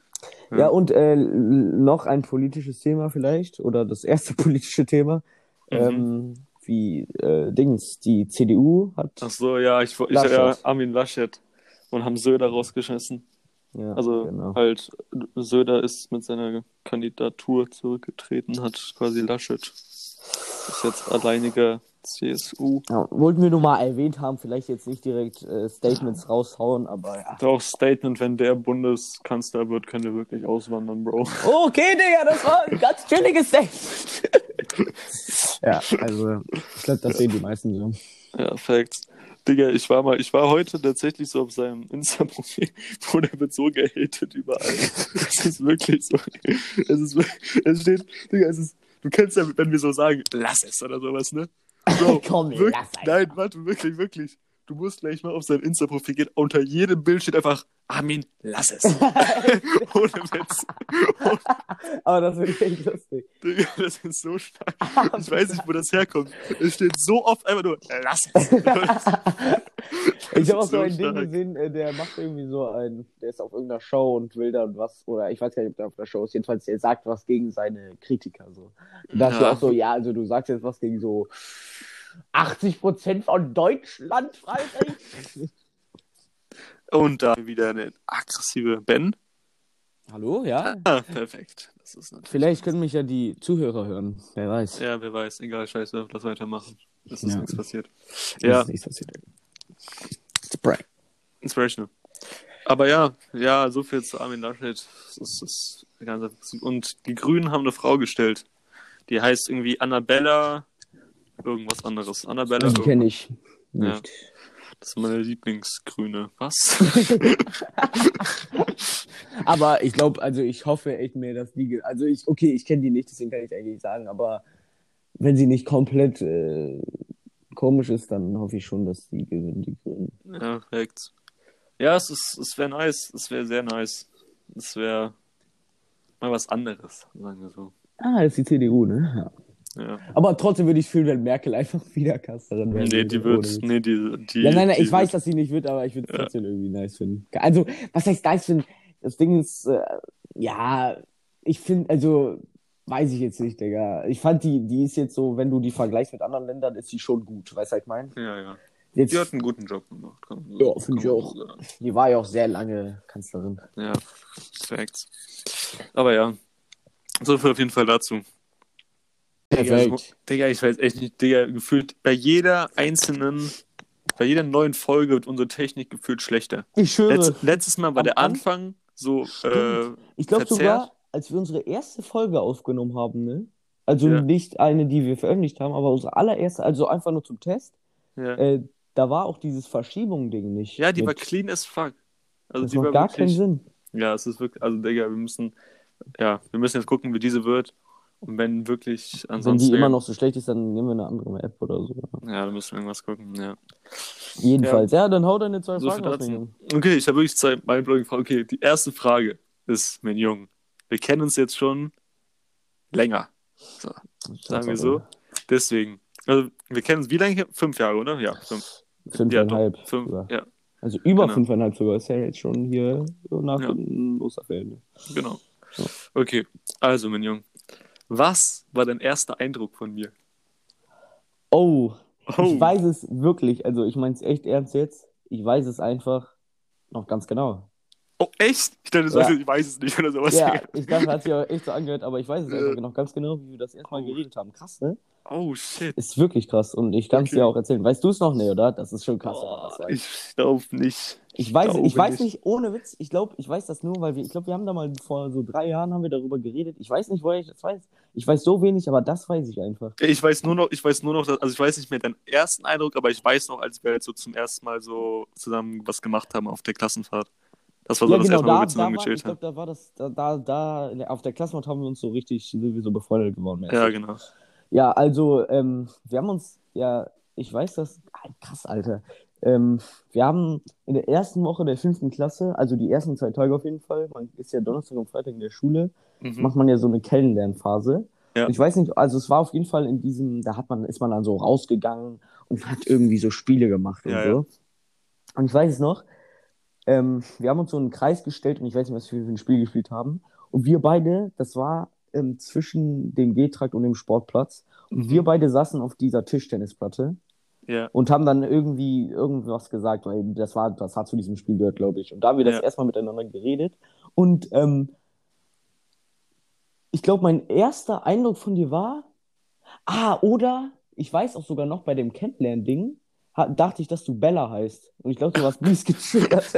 S1: Ja, und äh, noch ein politisches Thema vielleicht, oder das erste politische Thema,
S2: Mhm.
S1: ähm, wie äh, Dings, die C D U hat,
S2: Ach so, ja, ich, ich
S1: Laschet.
S2: ja Armin Laschet und haben Söder rausgeschmissen.
S1: ja,
S2: Also
S1: genau.
S2: halt, Söder ist mit seiner Kandidatur zurückgetreten, hat quasi Laschet. Ist jetzt alleiniger C S U.
S1: Ja, wollten wir nur mal erwähnt haben, vielleicht jetzt nicht direkt äh, Statements raushauen, aber ja.
S2: Auch Statement, wenn der Bundeskanzler wird, könnt ihr wirklich auswandern, Bro.
S1: Okay, Digga, das war ein ganz chilliges Statement. ja, also, ich glaube, das sehen die meisten so.
S2: Ja, Facts. Digga, ich war mal, ich war heute tatsächlich so auf seinem Insta-Profil, wo der wird so gehatet überall. Es ist wirklich so. Es ist wirklich, es steht, Digga, es ist, du kennst ja, wenn wir so sagen, lass es oder sowas, ne? Bro,
S1: Komm,
S2: wirklich,
S1: lass einfach.
S2: nein, warte, wirklich, wirklich. Du musst gleich mal auf sein Insta-Profil gehen. Unter jedem Bild steht einfach, Armin, lass es. Ohne Witz. Ohne,
S1: Aber das finde ich echt lustig.
S2: Digga, das ist so stark. Ich weiß nicht, wo das herkommt. Es steht so oft einfach nur, lass es.
S1: Ich habe auch
S2: ist
S1: so
S2: so
S1: ein Ding
S2: stark.
S1: gesehen, äh, der macht irgendwie so ein, der ist auf irgendeiner Show und will dann was, oder ich weiß gar nicht, ob der auf der Show ist, jedenfalls, der sagt was gegen seine Kritiker, so. Und da dachte ich
S2: Ja.
S1: auch so, ja, also du sagst jetzt was gegen so achtzig Prozent von Deutschland, Frankreich.
S2: Und da wieder eine aggressive Ben.
S1: Hallo, ja?
S2: Ah, perfekt. Das ist natürlich.
S1: Vielleicht können mich ja die Zuhörer hören, wer weiß.
S2: Ja, wer weiß. Egal, scheiße, lass weitermachen. Es ist
S1: Ja.
S2: nichts passiert.
S1: Das
S2: Ja,
S1: ist nichts passiert. Spray.
S2: inspirational. Aber ja, ja, so viel zu Armin Laschet. Das ist ganz und die Grünen haben eine Frau gestellt. Die heißt irgendwie Annabella irgendwas anderes. Annabella
S1: Die kenne
S2: irgendwas.
S1: ich nicht.
S2: Das ist meine Lieblingsgrüne. Was?
S1: Aber ich glaube, also ich hoffe echt mehr, dass die, ge- also ich, okay, ich kenne die nicht, deswegen kann ich eigentlich nicht sagen, aber wenn sie nicht komplett äh, komisch ist, dann hoffe ich schon, dass die gewinnen, die Grünen.
S2: Ja, perfekt. Ja, es ist, es wäre nice. Es wäre sehr nice. Es wäre mal was anderes, sagen wir so.
S1: Ah, das ist die C D U, ne? Ja.
S2: Ja.
S1: Aber trotzdem würde ich fühlen, wenn Merkel einfach wieder Kanzlerin wäre.
S2: Nee, die wird, nee, die, die,
S1: Ja, nein, nein,
S2: die
S1: ich weiß,
S2: wird,
S1: dass sie nicht wird, aber ich würde es
S2: Ja.
S1: trotzdem irgendwie nice finden. Also, was heißt nice finden? Das Ding ist, äh, ja, ich finde, also, weiß ich jetzt nicht, Digga. Ich fand die, die ist jetzt so, wenn du die vergleichst mit anderen Ländern, ist die schon gut, weißt du, was ich meine?
S2: ja, ja.
S1: Jetzt,
S2: Die hat einen guten Job gemacht. Kann man
S1: Ja,
S2: so-
S1: finde ich
S2: kann man
S1: auch.
S2: so sagen.
S1: die war ja auch sehr lange Kanzlerin.
S2: Ja, perfekt. Aber ja, so viel auf jeden Fall dazu.
S1: Perfekt.
S2: Digga, ich weiß echt nicht, Digga, gefühlt bei jeder einzelnen, bei jeder neuen Folge wird unsere Technik gefühlt schlechter.
S1: Ich schwöre.
S2: Letz, letztes Mal war
S1: Am
S2: der
S1: An-
S2: Anfang so, äh,
S1: Stimmt. Ich glaube
S2: verzerrt.
S1: sogar, als wir unsere erste Folge aufgenommen haben, ne? Also
S2: Ja.
S1: nicht eine, die wir veröffentlicht haben, aber unsere allererste, also einfach nur zum Test,
S2: ja.
S1: äh, da war auch dieses Verschiebung-Ding nicht.
S2: ja, die war
S1: mit.
S2: clean as fuck. Also
S1: Das
S2: die war
S1: macht gar
S2: wirklich,
S1: keinen Sinn.
S2: ja, es ist wirklich, also Digga, wir müssen, ja, wir müssen jetzt gucken, wie diese wird. Und wenn wirklich
S1: Wenn
S2: ansonsten,
S1: die immer noch so schlecht ist, dann nehmen wir eine andere App oder so.
S2: ja, dann müssen wir irgendwas gucken, ja.
S1: Jedenfalls. Ja, dann hau deine zwei
S2: So
S1: Fragen
S2: viel
S1: aus, mein
S2: dazu.
S1: Junge.
S2: Okay, ich habe wirklich zwei mindblowing Fragen. Okay, die erste Frage ist, mein Junge, wir kennen uns jetzt schon länger. So, sagen wir so. Deswegen, also wir kennen uns wie lange? Fünf Jahre, oder? Ja, fünf.
S1: Fünfeinhalb.
S2: Ja, doch, fünf,
S1: sogar.
S2: ja,
S1: Also über
S2: Genau.
S1: fünfeinhalb sogar. Ist ja jetzt schon hier so nach
S2: Ja.
S1: den Osterferien.
S2: genau.
S1: Ja.
S2: Okay, also, mein Junge, was war dein erster Eindruck von mir?
S1: Oh,
S2: Oh,
S1: ich weiß es wirklich. Also ich meine es echt ernst jetzt. Ich weiß es einfach noch ganz genau.
S2: oh echt? Ich dachte, du
S1: Ja.
S2: sagst, ich weiß es nicht oder sowas.
S1: Ja, ich dachte, hat sich auch echt so angehört, aber ich weiß es
S2: Äh.
S1: einfach noch ganz genau, wie wir das erstmal
S2: Oh.
S1: geredet haben. Krass, ne?
S2: Oh, shit.
S1: Ist wirklich krass und ich kann es
S2: Okay.
S1: dir auch erzählen. Weißt du es noch? Nee, oder? Das ist schon krass. wenn man
S2: Oh,
S1: das weiß.
S2: ich glaube nicht.
S1: Ich weiß,
S2: glaube
S1: ich weiß
S2: nicht.
S1: nicht, ohne Witz, ich glaube, ich weiß das nur, weil wir, ich glaube, wir haben da mal vor so drei Jahren haben wir darüber geredet. Ich weiß nicht, woher ich das weiß. Ich weiß so wenig, aber das weiß ich einfach.
S2: Ich weiß nur noch, ich weiß nur noch, dass, also ich weiß nicht mehr deinen ersten Eindruck, aber ich weiß noch, als wir jetzt so zum ersten Mal so zusammen was gemacht haben auf der Klassenfahrt. Das war so
S1: Ja,
S2: das
S1: genau,
S2: erste Mal, wo
S1: da,
S2: wir
S1: da
S2: zusammen
S1: war,
S2: gechillt
S1: ich glaube,
S2: haben.
S1: da war das, da, da, da in der- auf der Klassenfahrt haben wir uns so richtig, sind wir so befreundet geworden. mäßig.
S2: Ja, genau.
S1: Ja, also, ähm, wir haben uns, ja, ich weiß das, ah, krass, Alter. Ähm, wir haben in der ersten Woche der fünften Klasse, also die ersten zwei Tage auf jeden Fall, man ist ja Donnerstag und Freitag in der Schule,
S2: Mhm.
S1: macht man ja so eine Kennenlernphase.
S2: Ja.
S1: Und ich weiß nicht, also es war auf jeden Fall in diesem, da hat man, ist man dann so rausgegangen und hat irgendwie so Spiele gemacht und
S2: Ja,
S1: so.
S2: ja.
S1: Und ich weiß es noch, ähm, wir haben uns so in einen Kreis gestellt und ich weiß nicht, was wir für ein Spiel gespielt haben. Und wir beide, das war ähm, zwischen dem Gehtrakt und dem Sportplatz. Und
S2: Mhm.
S1: wir beide saßen auf dieser Tischtennisplatte
S2: Ja,
S1: und haben dann irgendwie irgendwas gesagt, weil das war, das hat zu diesem Spiel gehört, glaube ich. Und da haben wir das
S2: ja.
S1: erstmal miteinander geredet. Und ähm, ich glaube, mein erster Eindruck von dir war, ah, oder ich weiß auch sogar noch bei dem Kennenlernen-Ding, ha- dachte ich, dass du Bella heißt. Und ich glaube, du warst mies getriggert.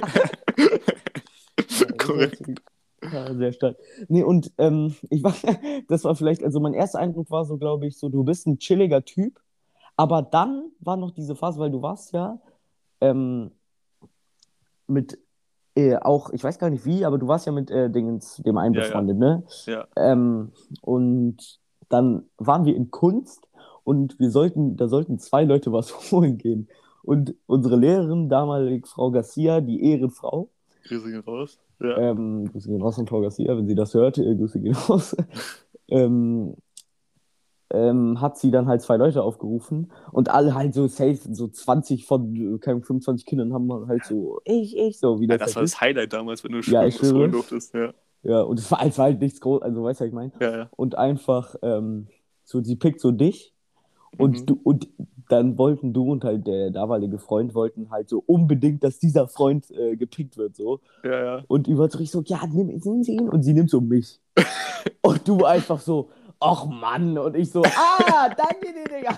S1: Ja, das war
S2: Korrekt.
S1: ziemlich- ja, sehr stark. Nee, und ähm, ich war, das war vielleicht, also mein erster Eindruck war so, glaube ich, so, du bist ein chilliger Typ, aber dann war noch diese Phase, weil du warst ja ähm, mit äh, auch, ich weiß gar nicht wie, aber du warst ja mit äh, Dingens, dem einen
S2: Ja, ja,
S1: befreundet, ne?
S2: ja.
S1: Ähm, und dann waren wir in Kunst und wir sollten, da sollten zwei Leute was holen gehen. Und unsere Lehrerin, damalig Frau Garcia, die Ehrenfrau,
S2: Grüße gehen raus. Ja.
S1: ähm, Grüße gehen raus an Frau Garcia, wenn sie das hört, äh, Grüße gehen raus, ähm, ähm, hat sie dann halt zwei Leute aufgerufen und alle halt so safe, so zwanzig von, äh, keine Ahnung, fünfundzwanzig Kindern haben halt so, ich, ich, so wie
S2: Ja,
S1: das
S2: das
S1: halt
S2: war das
S1: ist.
S2: Highlight damals, wenn du
S1: Ja, ich
S2: irgendwas holen
S1: schwöre.
S2: durftest. Ja,
S1: Ja, und es war, es war halt nichts groß, also weißt du, was ich meine?
S2: ja, ja.
S1: Und einfach, ähm, so, sie pickt so dich und
S2: Mhm.
S1: du, und dann wollten du und halt der damalige Freund wollten halt so unbedingt, dass dieser Freund äh, gepickt wird, so.
S2: Ja, ja.
S1: Und übertrieben so, ja, nimm, nehmen Sie ihn. Und sie nimmt so mich. Und du einfach so, ach Mann. Und ich so, ah, danke dir, Digga.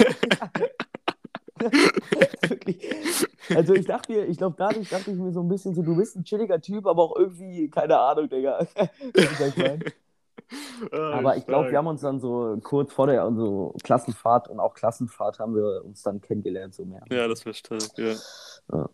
S1: Wirklich. Also ich dachte mir, ich glaube, dadurch dachte ich mir so ein bisschen so, du bist ein chilliger Typ, aber auch irgendwie, keine Ahnung, Digga. Was ich meine.
S2: Ah,
S1: Aber ich glaube, wir
S2: stark.
S1: haben uns dann so kurz vor der also Klassenfahrt und auch Klassenfahrt haben wir uns dann kennengelernt, so mehr.
S2: Ja, das war stark, ja.
S1: Ja.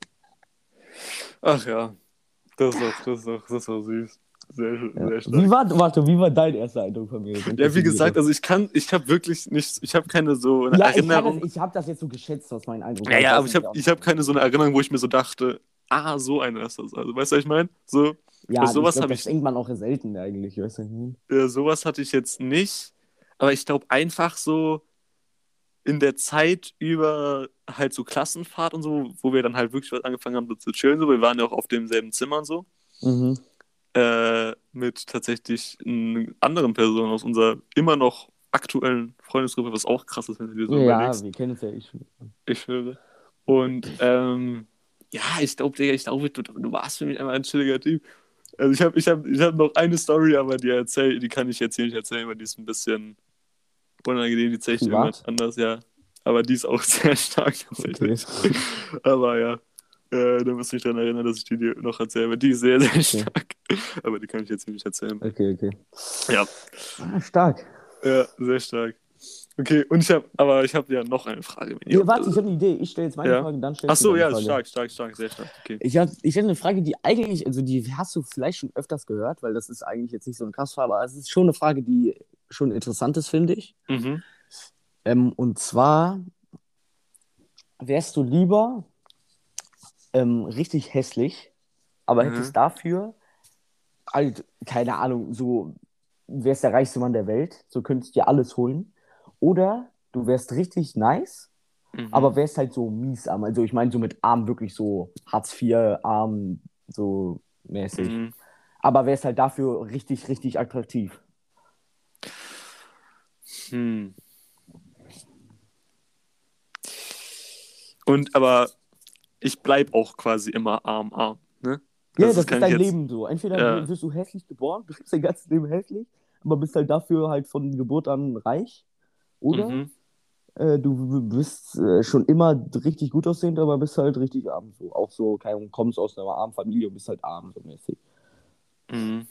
S2: Ach ja, das ist doch, das ist doch, das ist doch süß. Sehr, schön,
S1: Ja.
S2: sehr
S1: Wie
S2: stark.
S1: war, warte, wie war dein erster Eindruck von mir? Das
S2: Ja, wie
S1: interessiert mich
S2: gesagt,
S1: jetzt.
S2: also ich kann, ich habe wirklich nicht, ich habe keine so eine
S1: Ja, ich, kann das,
S2: Erinnerung.
S1: ich habe das jetzt so geschätzt, was mein Eindruck
S2: Ja,
S1: war.
S2: ja,
S1: weiß
S2: aber ich habe
S1: nämlich auch
S2: ich
S1: nicht.
S2: hab keine so eine Erinnerung, wo ich mir so dachte, ah, so einer ist das. Also, weißt du, was ich meine? So,
S1: Ja,
S2: also
S1: ich
S2: sowas
S1: glaube,
S2: habe
S1: das
S2: ich,
S1: denkt man auch selten eigentlich, weißt du?
S2: äh, sowas hatte ich jetzt nicht. Aber ich glaube einfach so in der Zeit über halt so Klassenfahrt und so, wo wir dann halt wirklich was angefangen haben so zu chillen, so, wir waren ja auch auf demselben Zimmer und so,
S1: Mhm.
S2: äh, mit tatsächlich n- anderen Personen aus unserer immer noch aktuellen Freundesgruppe, was auch krass ist, wenn du dir so
S1: Ja,
S2: überlegst.
S1: wir kennen es ja. Ich,
S2: Ich höre. Und ähm, ja, ich glaube, Digga, ich glaube, du, du warst für mich einfach ein chilliger Typ. Also ich habe ich hab, ich hab noch eine Story, aber die erzähl, die kann ich jetzt hier nicht erzählen, weil die ist ein bisschen unangenehm, die erzähle ich dir
S1: Privat?
S2: jemand anders, ja. Aber die ist auch sehr stark tatsächlich.
S1: Okay.
S2: Aber ja, äh, da musst du mich daran erinnern, dass ich die dir noch erzähle. Die ist sehr, sehr
S1: Okay.
S2: stark. Aber die kann ich jetzt hier nicht erzählen.
S1: Okay, okay.
S2: Ja,
S1: Ah, stark.
S2: ja, sehr stark. Okay, und ich habe, aber ich habe ja noch eine Frage. Wenn
S1: Nee,
S2: ihr,
S1: warte, ich habe eine Idee. Ich stelle jetzt meine
S2: ja.
S1: Frage, dann
S2: Ach
S1: stellst du
S2: so,
S1: deine
S2: ja,
S1: Frage.
S2: stark, stark, stark, sehr stark. Okay.
S1: Ich habe ich hab eine Frage, die eigentlich, also die hast du vielleicht schon öfters gehört, weil das ist eigentlich jetzt nicht so eine krasse Frage, aber es ist schon eine Frage, die schon interessant ist, finde ich.
S2: Mhm.
S1: Ähm, und zwar, wärst du lieber ähm, richtig hässlich, aber
S2: Mhm.
S1: hättest dafür halt, keine Ahnung, so wärst der reichste Mann der Welt, so könntest dir alles holen. Oder du wärst richtig nice,
S2: Mhm.
S1: aber wärst halt so mies arm. Also ich meine so mit arm wirklich so Hartz vier arm, so mäßig.
S2: Mhm.
S1: Aber wärst halt dafür richtig, richtig attraktiv.
S2: Hm. Und aber ich bleib auch quasi immer arm, arm, ne?
S1: Ja,
S2: Also
S1: das
S2: kann
S1: ist
S2: ich
S1: dein
S2: jetzt,
S1: Leben so. Entweder
S2: ja.
S1: wirst du hässlich geboren, du bist dein ganzes Leben hässlich, aber bist halt dafür halt von Geburt an reich. Oder
S2: Mhm.
S1: äh, du bist äh, schon immer richtig gut aussehend, aber bist halt richtig arm. So. Auch so, keine Ahnung, kommst aus einer armen Familie und bist halt arm, so mäßig.
S2: Mhm.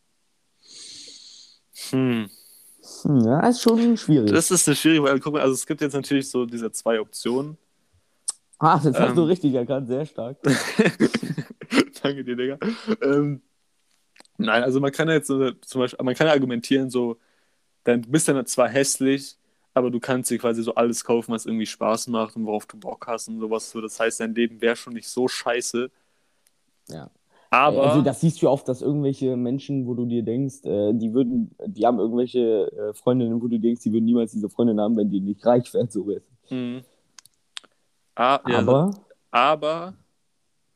S2: Hm.
S1: Hm, ja, ist schon schwierig.
S2: Das ist eine schwierige, weil guck mal, also es gibt jetzt natürlich so diese zwei Optionen.
S1: Ah, das hast du
S2: Ähm.
S1: richtig erkannt, sehr stark.
S2: Danke dir, Digga. Ähm, nein, also man kann ja jetzt so, zum Beispiel, man kann ja argumentieren, so, dann du bist dann zwar hässlich, aber du kannst dir quasi so alles kaufen, was irgendwie Spaß macht und worauf du Bock hast und sowas. So. Das heißt, dein Leben wäre schon nicht so scheiße.
S1: Ja.
S2: Aber,
S1: Also das siehst du ja oft, dass irgendwelche Menschen, wo du dir denkst, äh, die würden, die haben irgendwelche äh, Freundinnen, wo du denkst, die würden niemals diese Freundin haben, wenn die nicht reich wären, so mäßig.
S2: mh, ah, ja,
S1: Aber,
S2: aber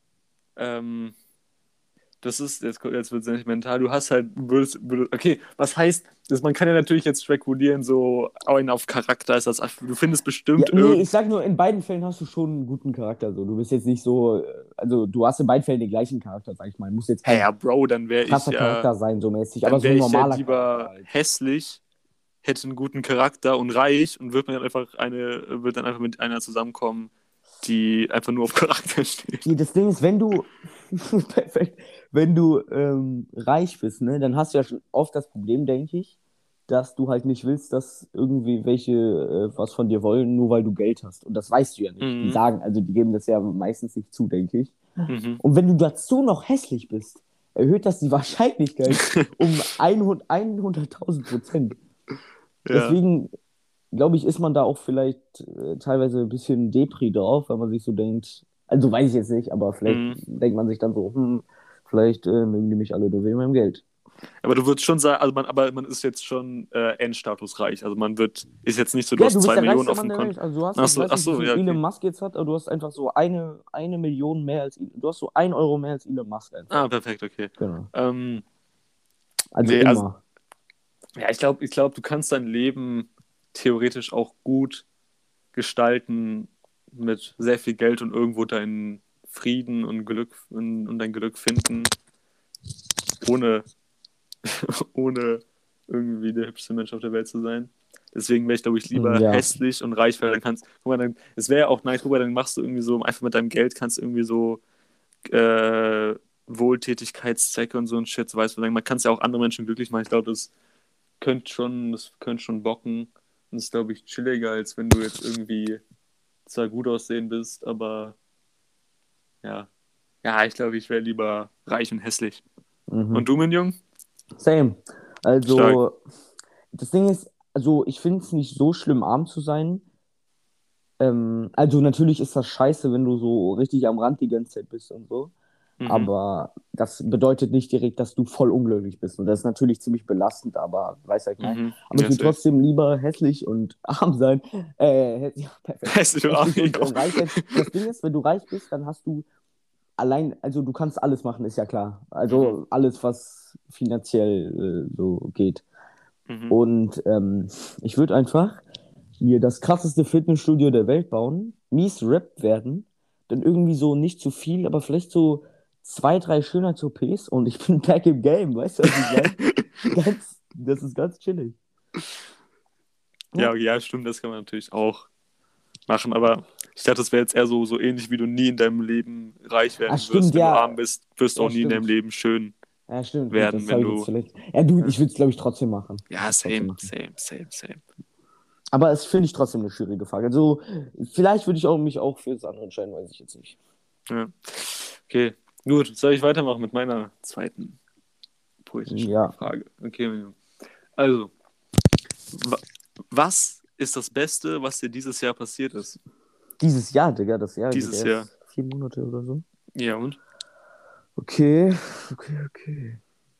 S2: ähm, das ist, jetzt, jetzt wird es sentimental, du hast halt, würdest, würdest, okay, was heißt, das, man kann ja natürlich jetzt spekulieren, so, einen auf Charakter ist das, du findest
S1: Ja,
S2: bestimmt
S1: nee,
S2: irgend,
S1: ich sag nur, in beiden Fällen hast du schon einen guten Charakter. So. Du bist jetzt nicht so, äh, also du hast in beiden Fällen den gleichen Charakter, sag ich mal. Muss jetzt
S2: hey,
S1: kein
S2: ja, Bro, dann wäre ich
S1: krasser
S2: ja,
S1: Charakter sein, so mäßig, aber
S2: dann
S1: so ein
S2: wäre ich ja
S1: normaler Charakter
S2: lieber
S1: halt.
S2: hässlich, hätte einen guten Charakter und reich und würde mir dann einfach eine, würde dann einfach mit einer zusammenkommen, die einfach nur auf Charakter steht.
S1: Nee, das Ding ist, wenn du, perfekt, wenn du ähm, reich bist, ne, dann hast du ja schon oft das Problem, denke ich, dass du halt nicht willst, dass irgendwie welche äh, was von dir wollen, nur weil du Geld hast. Und das weißt du ja nicht. Die
S2: Mhm.
S1: sagen, also die geben das ja meistens nicht zu, denke ich.
S2: Mhm.
S1: Und wenn du dazu noch hässlich bist, erhöht das die Wahrscheinlichkeit um hunderttausend Prozent.
S2: Ja.
S1: Deswegen glaube ich, ist man da auch vielleicht äh, teilweise ein bisschen Depri drauf, weil man sich so denkt, also weiß ich jetzt nicht, aber vielleicht
S2: Mhm.
S1: denkt man sich dann so, hm, vielleicht äh, mögen die mich alle nur wegen meinem Geld.
S2: Aber du würdest schon sagen, also man, aber man ist jetzt schon äh, Endstatusreich. Also man wird, ist jetzt nicht so, du
S1: Ja,
S2: hast
S1: du bist
S2: zwei
S1: der
S2: Millionen
S1: reichste
S2: auf
S1: Mann
S2: dem
S1: der
S2: Konto.
S1: Welt. Also du hast
S2: Ach
S1: jetzt,
S2: so,
S1: weiß
S2: ach
S1: nicht, wie
S2: so,
S1: viel
S2: ja, okay.
S1: Elon Musk jetzt hat, aber du hast einfach so eine, eine Million mehr als du hast so ein Euro mehr als Elon Musk einfach.
S2: Ah, perfekt, okay.
S1: Genau.
S2: Ähm,
S1: Also
S2: nee, also,
S1: immer.
S2: ja, ich glaube, ich glaub, du kannst dein Leben theoretisch auch gut gestalten mit sehr viel Geld und irgendwo deinen Frieden und Glück und, und dein Glück finden, ohne, ohne irgendwie der hübschste Mensch auf der Welt zu sein. Deswegen wäre ich, glaube ich, lieber
S1: Ja.
S2: hässlich und reich, weil dann kannst, guck mal, dann, es wäre ja auch nice, guck mal, dann machst du irgendwie so, einfach mit deinem Geld kannst du irgendwie so äh, Wohltätigkeitszwecke und so ein Shit, so weißt du, man kann es ja auch andere Menschen glücklich machen. Ich glaube, das könnte schon, das könnte schon bocken. Und das ist, glaube ich, chilliger, als wenn du jetzt irgendwie zwar gut aussehen bist, aber ja. Ja, ich glaube, ich wäre lieber reich und hässlich.
S1: Mhm.
S2: Und du, mein Junge?
S1: Same.
S2: Stark.
S1: Also, das Ding ist, also ich finde es nicht so schlimm, arm zu sein. Ähm, also natürlich ist das scheiße, wenn du so richtig am Rand die ganze Zeit bist und so.
S2: Mhm.
S1: Aber das bedeutet nicht direkt, dass du voll unglücklich bist. Und das ist natürlich ziemlich belastend, aber weiß ja ich mein.
S2: Mhm.
S1: Aber
S2: Ja,
S1: ich will
S2: safe.
S1: trotzdem lieber hässlich und arm sein. Äh, hä- ja, perfekt.
S2: Hässlich und arm,
S1: Hässlich und
S2: ja.
S1: äh, reich sein. Das Ding ist, wenn du reich bist, dann hast du allein, also du kannst alles machen, ist ja klar. Also
S2: Mhm.
S1: alles, was finanziell äh, so geht.
S2: Mhm.
S1: Und ähm, ich würde einfach mir das krasseste Fitnessstudio der Welt bauen, mies ripped werden, dann irgendwie so nicht zu viel, aber vielleicht so zwei, drei Schönheits-O Ps und ich bin back im Game, weißt du, was ich meine? Ganz, das ist ganz chillig.
S2: Ja, ja, stimmt, das kann man natürlich auch machen, aber ich dachte, das wäre jetzt eher so, so ähnlich, wie du nie in deinem Leben reich
S1: Ah,
S2: werden
S1: stimmt,
S2: wirst. Wenn du
S1: ja.
S2: arm bist, wirst du
S1: Ja,
S2: auch nie in deinem
S1: stimmt.
S2: Leben schön
S1: Ja, stimmt, gut,
S2: werden,
S1: das
S2: wenn
S1: habe ich jetzt
S2: du.
S1: vielleicht. Ja, du, ich würde es, glaube ich, trotzdem machen.
S2: Ja,
S1: Trotzdem
S2: same,
S1: machen.
S2: same, same, same.
S1: Aber es finde ich trotzdem eine schwierige Frage. Also, vielleicht würde ich auch, mich auch für das andere entscheiden, weiß ich jetzt nicht.
S2: Ja. Okay, gut, soll ich weitermachen mit meiner zweiten poetischen
S1: Ja.
S2: Frage? Okay, mein Junge. Also, wa was ist das Beste, was dir dieses Jahr passiert ist?
S1: Dieses Jahr, Digga, das Jahr geht
S2: Dieses
S1: erst
S2: Jahr.
S1: vier Monate oder so.
S2: Ja, und?
S1: Okay, okay, okay.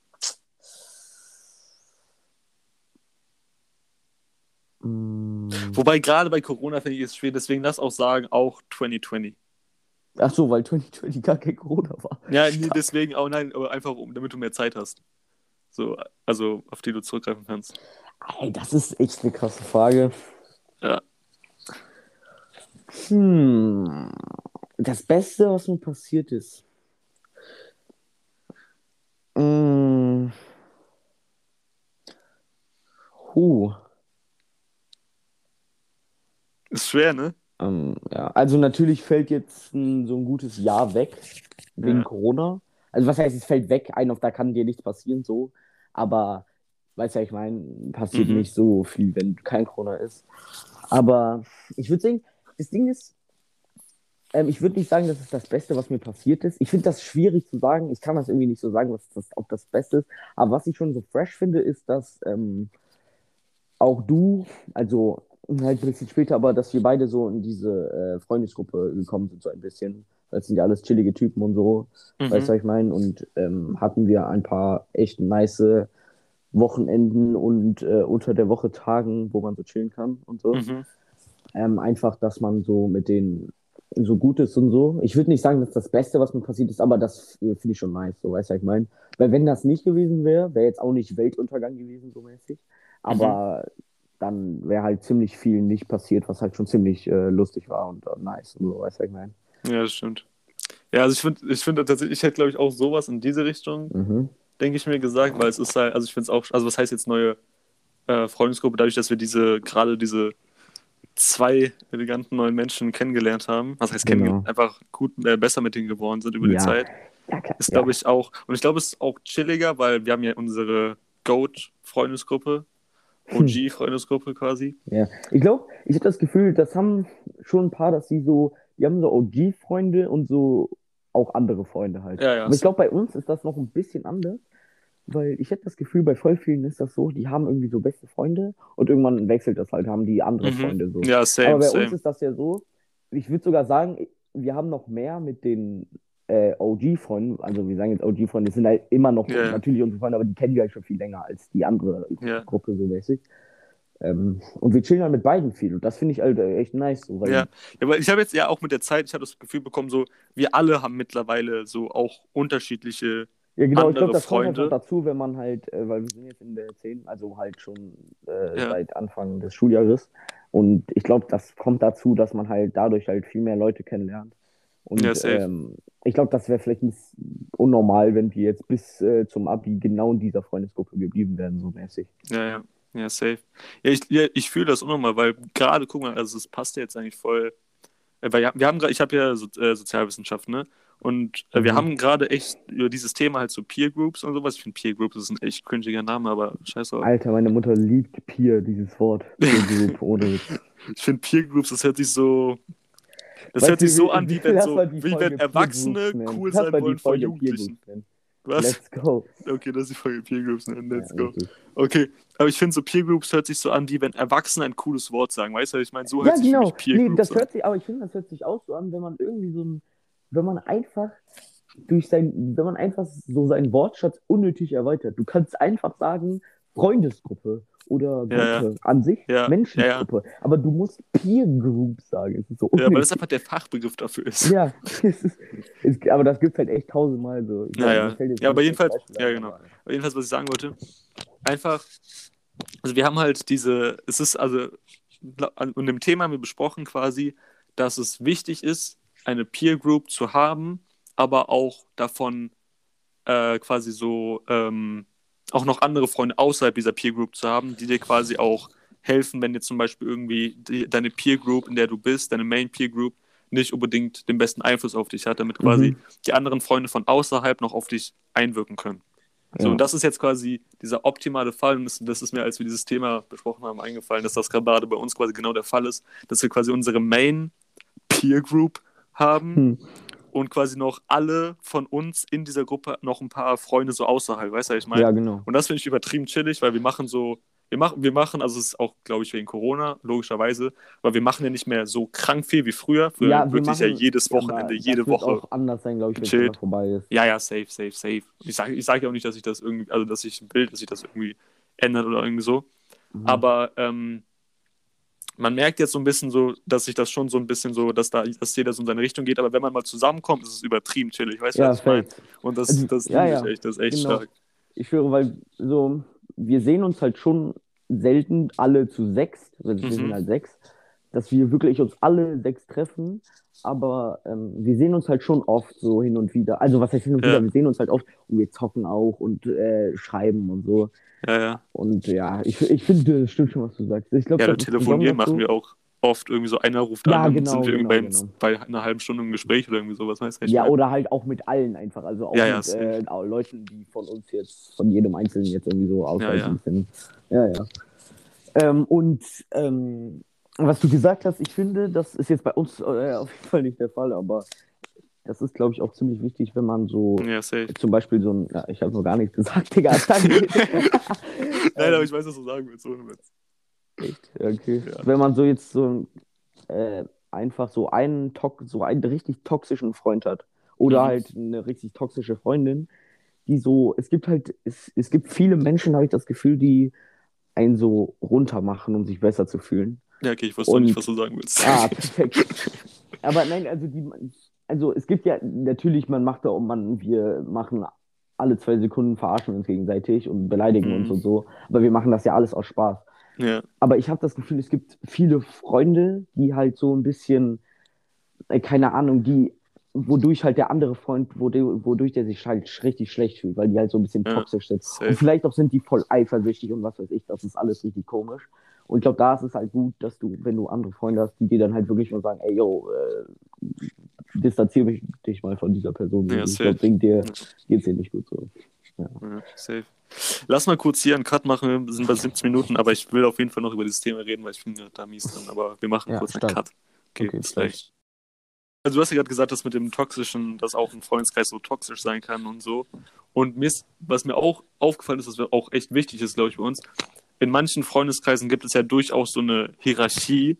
S1: Mm.
S2: Wobei gerade bei Corona finde ich es schwer, deswegen lass auch sagen, auch zwanzig zwanzig.
S1: Ach so, weil zwanzig zwanzig gar kein Corona war.
S2: Ja, nee, deswegen auch nein, aber einfach um, damit du mehr Zeit hast. So, also auf die du zurückgreifen kannst.
S1: Ey, das ist echt eine krasse Frage.
S2: Ja.
S1: Hm. Das Beste, was mir passiert ist. Mm. Huh.
S2: Ist schwer, ne?
S1: Ähm, ja, also natürlich fällt jetzt ein, so ein gutes Jahr weg wegen
S2: Ja.
S1: Corona. Also was heißt, es fällt weg, ein auf da kann dir nichts passieren, so. Aber, weißt ja, ich meine, passiert
S2: Mhm.
S1: nicht so viel, wenn kein Corona ist. Aber ich würde sagen, das Ding ist, ähm, ich würde nicht sagen, das ist das Beste, was mir passiert ist. Ich finde das schwierig zu sagen. Ich kann das irgendwie nicht so sagen, was das, ob das Beste ist. Aber was ich schon so fresh finde, ist, dass ähm, auch du, also halt ein bisschen später, aber dass wir beide so in diese äh, Freundesgruppe gekommen sind, so ein bisschen. Das sind ja alles chillige Typen und so, weißt du,
S2: Mhm.
S1: was ich meine? Und ähm, hatten wir ein paar echt nice Wochenenden und äh, unter der Woche Tagen, wo man so chillen kann und so.
S2: Mhm.
S1: Ähm, einfach, dass man so mit denen so gut ist und so. Ich würde nicht sagen, dass das Beste, was mir passiert ist, aber das äh, finde ich schon nice, so weißt du, was ich meine. Weil wenn das nicht gewesen wäre, wäre jetzt auch nicht Weltuntergang gewesen, so mäßig.
S2: Mhm.
S1: Aber dann wäre halt ziemlich viel nicht passiert, was halt schon ziemlich äh, lustig war und äh, nice und so, weißt du, was ich meine.
S2: Ja, das stimmt. Ja, also ich finde, ich finde tatsächlich, ich hätte, glaube ich, auch sowas in diese Richtung,
S1: Mhm.
S2: denke ich mir, gesagt, weil es ist halt, also ich finde es auch, also was heißt jetzt neue äh, Freundesgruppe, dadurch, dass wir diese, gerade diese zwei eleganten neuen Menschen kennengelernt haben, was heißt
S1: Genau.
S2: kennengelernt, einfach gut, äh, besser mit denen geworden sind über die
S1: Ja.
S2: Zeit,
S1: Ja, klar.
S2: ist,
S1: Ja.
S2: glaube ich, auch, und ich glaube, es ist auch chilliger, weil wir haben ja unsere Goat-Freundesgruppe, O G-Freundesgruppe quasi.
S1: Ja, ich glaube, ich habe das Gefühl, das haben schon ein paar, dass sie so, die haben so O G-Freunde und so auch andere Freunde halt.
S2: Ja, ja.
S1: Aber ich glaube, bei uns ist das noch ein bisschen anders, weil ich hätte das Gefühl, bei voll vielen ist das so, die haben irgendwie so beste Freunde und irgendwann wechselt das halt, haben die andere
S2: Mhm.
S1: Freunde so.
S2: Ja, same,
S1: Aber bei uns
S2: same.
S1: ist das ja so, ich würde sogar sagen, wir haben noch mehr mit den äh, O G-Freunden, also wir sagen jetzt O G-Freunde, das sind halt immer noch
S2: Ja, ja.
S1: natürlich unsere Freunde, aber die kennen wir halt schon viel länger als die andere
S2: Ja.
S1: Gruppe so mäßig. Ähm, und wir chillen halt mit beiden viel und das finde ich halt äh, echt nice. So, weil
S2: Ja, ja, aber ich habe jetzt ja auch mit der Zeit, ich habe das Gefühl bekommen, so, wir alle haben mittlerweile so auch unterschiedliche
S1: Ja, genau, ich
S2: andere
S1: glaube, das kommt halt
S2: Freunde.
S1: noch dazu, wenn man halt, äh, weil wir sind jetzt in der zehn, also halt schon äh,
S2: Ja.
S1: seit Anfang des Schuljahres. Und ich glaube, das kommt dazu, dass man halt dadurch halt viel mehr Leute kennenlernt. Und
S2: Ja, safe.
S1: ähm, ich glaube, das wäre vielleicht ein bisschen unnormal, wenn wir jetzt bis äh, zum Abi genau in dieser Freundesgruppe geblieben wären, so mäßig.
S2: Ja, ja, ja, safe. Ja, ich, ja, ich fühle das auch nochmal, weil gerade, guck mal, also es passt ja jetzt eigentlich voll, äh, weil ja, wir haben gerade, ich habe ja so, äh, Sozialwissenschaften, ne? Und äh, wir
S1: Mhm.
S2: haben gerade echt über dieses Thema halt so Peer Groups und sowas. Ich finde Peer Groups ist ein echt cringiger Name, aber scheiß drauf.
S1: Alter, meine Mutter liebt Peer, dieses Wort. Peer Group, ohne Witz.
S2: Ich finde Peer Groups, das hört sich so, das
S1: Weißt
S2: hört
S1: du,
S2: sich so
S1: wie-
S2: an, wie
S1: wie-
S2: wenn
S1: lass
S2: so,
S1: mal die
S2: wie
S1: Folge
S2: wenn
S1: Peer
S2: Erwachsene
S1: Groups nennen.
S2: cool
S1: Lass
S2: sein
S1: mal die
S2: wollen vor
S1: Folge Peer
S2: Jugendlichen.
S1: Groups nennen.
S2: Was?
S1: Let's go.
S2: Okay, das ist die Folge Peer Groups, ne? Let's
S1: Ja,
S2: go.
S1: richtig.
S2: Okay, aber ich finde so Peer Groups hört sich so an, wie wenn Erwachsene ein cooles Wort sagen. Weißt du, ich meine, so hört
S1: Ja,
S2: sich für
S1: genau.
S2: mich Peer
S1: Nee,
S2: Groups
S1: das
S2: an.
S1: hört sich, aber ich finde, das hört sich auch so an, wenn man irgendwie so ein, wenn man einfach durch sein, wenn man einfach so seinen Wortschatz unnötig erweitert. Du kannst einfach sagen, Freundesgruppe oder Gruppe
S2: Ja, ja.
S1: an sich,
S2: Ja,
S1: Menschengruppe. Aber du musst Peer Group sagen. Es ist so
S2: Ja, weil das
S1: unnötig.
S2: einfach der Fachbegriff dafür ist.
S1: Ja, es ist, es, aber das gibt halt echt tausendmal so. Ich
S2: Ja,
S1: weiß,
S2: ja.
S1: mir fällt jetzt
S2: Ja, aber
S1: nicht
S2: jedenfalls,
S1: das Beispiel
S2: ja,
S1: ein,
S2: genau.
S1: aber-
S2: Aber jedenfalls, was ich sagen wollte, einfach, also wir haben halt diese, es ist also, an und dem Thema haben wir besprochen quasi, dass es wichtig ist, eine Peer Group zu haben, aber auch davon äh, quasi so, ähm, auch noch andere Freunde außerhalb dieser Peer Group zu haben, die dir quasi auch helfen, wenn dir zum Beispiel irgendwie die, deine Peer Group, in der du bist, deine Main Peer Group, nicht unbedingt den besten Einfluss auf dich hat, damit quasi
S1: Mhm.
S2: die anderen Freunde von außerhalb noch auf dich einwirken können. So,
S1: Ja.
S2: und das ist jetzt quasi dieser optimale Fall, und das, das ist mir, als wir dieses Thema besprochen haben, eingefallen, dass das gerade bei uns quasi genau der Fall ist, dass wir quasi unsere Main Peer Group haben
S1: Hm.
S2: und quasi noch alle von uns in dieser Gruppe noch ein paar Freunde so außerhalb, weißt du, was ich meine?
S1: Ja, genau.
S2: Und das finde ich übertrieben chillig, weil wir machen so, wir machen, wir machen, also es ist auch, glaube ich, wegen Corona, logischerweise, aber wir machen ja nicht mehr so krank viel wie früher. Früher
S1: Ja, wir
S2: wirklich ja
S1: machen-
S2: jedes
S1: aber
S2: Wochenende,
S1: das
S2: jede
S1: wird
S2: Woche.
S1: auch anders sein, glaube ich, wenn es
S2: gechillt.
S1: wieder vorbei ist.
S2: Ja, ja, safe, safe, safe. Ich sage ich sag ja auch nicht, dass ich das irgendwie, also dass ich will, dass sich das irgendwie ändert oder irgendwie so.
S1: Mhm.
S2: Aber ähm, man merkt jetzt so ein bisschen so, dass sich das schon so ein bisschen so, dass da, dass jeder so in seine Richtung geht. Aber wenn man mal zusammenkommt, ist es übertrieben chillig. Weißt du,
S1: Ja,
S2: was ich meine?
S1: fake.
S2: Und das,
S1: Also,
S2: das
S1: ja,
S2: liebe ich
S1: ja,
S2: echt, das ist echt
S1: genau.
S2: stark.
S1: Ich schwöre, weil so, wir sehen uns halt schon selten alle zu sechs, also wir
S2: Mhm.
S1: sind halt sechs, dass wir wirklich uns alle sechs treffen, aber ähm, wir sehen uns halt schon oft so hin und wieder. Also was heißt hin und
S2: Ja.
S1: wieder? Wir sehen uns halt oft und wir zocken auch und äh, schreiben und so.
S2: Ja, ja.
S1: Und ja, ich, ich finde, das stimmt schon, was du sagst. Ich glaube,
S2: Ja,
S1: das
S2: wir
S1: ist
S2: telefonieren
S1: besonders
S2: machen wir auch oft irgendwie so, einer ruft
S1: Ja,
S2: an und
S1: genau,
S2: sind wir irgendwie
S1: genau,
S2: bei,
S1: genau.
S2: bei einer halben Stunde im Gespräch oder irgendwie sowas, weißt du?
S1: Ja, oder halt auch mit allen einfach. Also auch
S2: Ja, ja,
S1: mit
S2: safe.
S1: äh, auch Leuten, die von uns jetzt, von jedem Einzelnen jetzt irgendwie so ausreichend sind. Ja, ja. Ähm, und ähm, was du gesagt hast, ich finde, das ist jetzt bei uns äh, auf jeden Fall nicht der Fall, aber das ist, glaube ich, auch ziemlich wichtig, wenn man so
S2: Ja, safe.
S1: zum Beispiel so ein, ja, ich habe noch gar nichts gesagt, Digga. Sag mir.
S2: Nein, aber ich weiß, was du sagen willst, ohne Witz.
S1: Echt? Okay.
S2: Ja.
S1: Wenn man so jetzt so äh, einfach so einen, Tox so einen richtig toxischen Freund hat oder
S2: Mhm.
S1: halt eine richtig toxische Freundin, die so, es gibt halt, es, es gibt viele Menschen, habe ich das Gefühl, die einen so runter machen, um sich besser zu fühlen.
S2: Ja, okay, ich wusste
S1: Und-
S2: nicht, was du sagen willst.
S1: Ah, perfekt. Aber nein, also die, also es gibt ja natürlich, man macht da und man, wir machen alle zwei Sekunden verarschen uns gegenseitig und beleidigen uns
S2: Mhm.
S1: und so, aber wir machen das ja alles aus Spaß.
S2: Ja,
S1: Aber ich habe das Gefühl, es gibt viele Freunde, die halt so ein bisschen, äh, keine Ahnung, die, wodurch halt der andere Freund, wodurch, wodurch der sich halt sch- richtig schlecht fühlt, weil die halt so ein bisschen
S2: ja,
S1: toxisch sind. Und
S2: safe.
S1: vielleicht auch sind die voll eifersüchtig und was weiß ich, das ist alles richtig komisch. Und ich glaube, da ist es halt gut, dass du, wenn du andere Freunde hast, die dir dann halt wirklich mal sagen, ey, yo, äh, distanziere mich dich mal von dieser Person.
S2: Ja,
S1: ich
S2: safe.
S1: glaube, wegen dir
S2: Ja,
S1: geht's dir nicht gut so. Ja.
S2: ja, safe. Lass mal kurz hier einen Cut machen, wir sind bei siebzehn Minuten, aber ich will auf jeden Fall noch über dieses Thema reden, weil ich bin gerade da mies drin, aber wir machen
S1: Ja,
S2: kurz einen
S1: stark.
S2: Cut. Okay,
S1: Okay,
S2: bis gleich. Also du hast ja gerade gesagt, dass mit dem Toxischen, dass auch ein Freundeskreis so toxisch sein kann und so. Und mir ist, was mir auch aufgefallen ist, was auch echt wichtig ist, glaube ich, bei uns, in manchen Freundeskreisen gibt es ja durchaus so eine Hierarchie.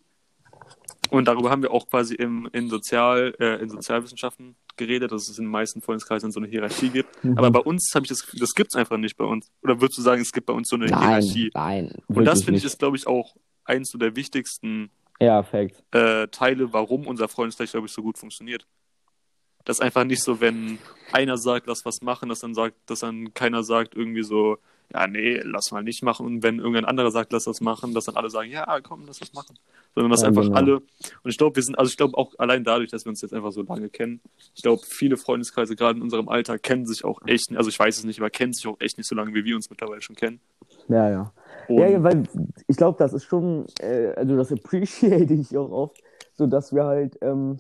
S2: Und darüber haben wir auch quasi im, in, Sozial, äh, in Sozialwissenschaften geredet, dass es in den meisten Freundeskreisen so eine Hierarchie gibt.
S1: Mhm.
S2: Aber bei uns habe ich das Gefühl, das gibt es einfach nicht bei uns. Oder würdest du sagen, es gibt bei uns so eine
S1: Nein,
S2: Hierarchie?
S1: nein.
S2: Und das
S1: wirklich
S2: finde ich
S1: nicht.
S2: ist, glaube ich, auch eins so der wichtigsten
S1: Ja, Fact.
S2: äh, Teile, warum unser Freundeskreis, glaube ich, so gut funktioniert. Das ist einfach nicht so, wenn einer sagt, lass was machen, dass dann sagt, dass dann keiner sagt irgendwie so, ja, nee, lass mal nicht machen. Und wenn irgendein anderer sagt, lass das machen, dass dann alle sagen, ja, komm, lass das machen. Sondern dass
S1: Ja,
S2: einfach
S1: genau.
S2: alle, und ich glaube, wir sind, also ich glaube auch allein dadurch, dass wir uns jetzt einfach so lange kennen, ich glaube, viele Freundeskreise, gerade in unserem Alter, kennen sich auch echt, also ich weiß es nicht, aber kennen sich auch echt nicht so lange, wie wir uns mittlerweile schon kennen.
S1: Ja, ja.
S2: Und
S1: Ja, ja, weil ich glaube, das ist schon, äh, also das appreciate ich auch oft, so dass wir halt ähm,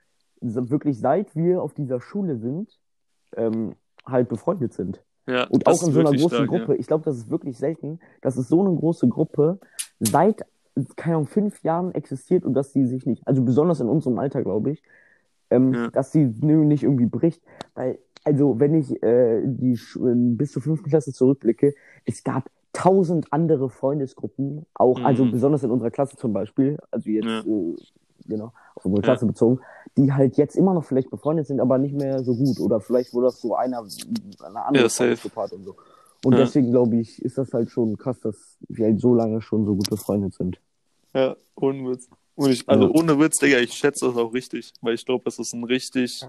S1: so wirklich seit wir auf dieser Schule sind, ähm, halt befreundet sind.
S2: ja,
S1: Und
S2: das
S1: auch in
S2: ist
S1: so einer
S2: wirklich
S1: großen
S2: stark, ja.
S1: Gruppe. Ich glaube, das ist wirklich selten, dass es so eine große Gruppe seit, keine Ahnung, fünf Jahren existiert und dass die sich nicht, also besonders in unserem Alter, glaube ich, ähm,
S2: Ja.
S1: dass sie nö, nicht irgendwie bricht. Weil, also wenn ich äh, die Sch- bis zur fünften Klasse zurückblicke, es gab tausend andere Freundesgruppen, auch, also
S2: Mhm.
S1: besonders in unserer Klasse zum Beispiel, also jetzt,
S2: Ja.
S1: äh, genau, auf unsere
S2: Ja.
S1: Klasse bezogen, die halt jetzt immer noch vielleicht befreundet sind, aber nicht mehr so gut. Oder vielleicht, wo das so einer, eine andere
S2: Ja, safe.
S1: Freundesgruppe hat und so. Und
S2: Ja.
S1: deswegen glaube ich, ist das halt schon krass, dass wir halt so lange schon so gut befreundet sind.
S2: Ja, ohne Witz. Und ich, also
S1: Ja.
S2: ohne Witz, Digga, ich schätze das auch richtig, weil ich glaube, das ist ein richtig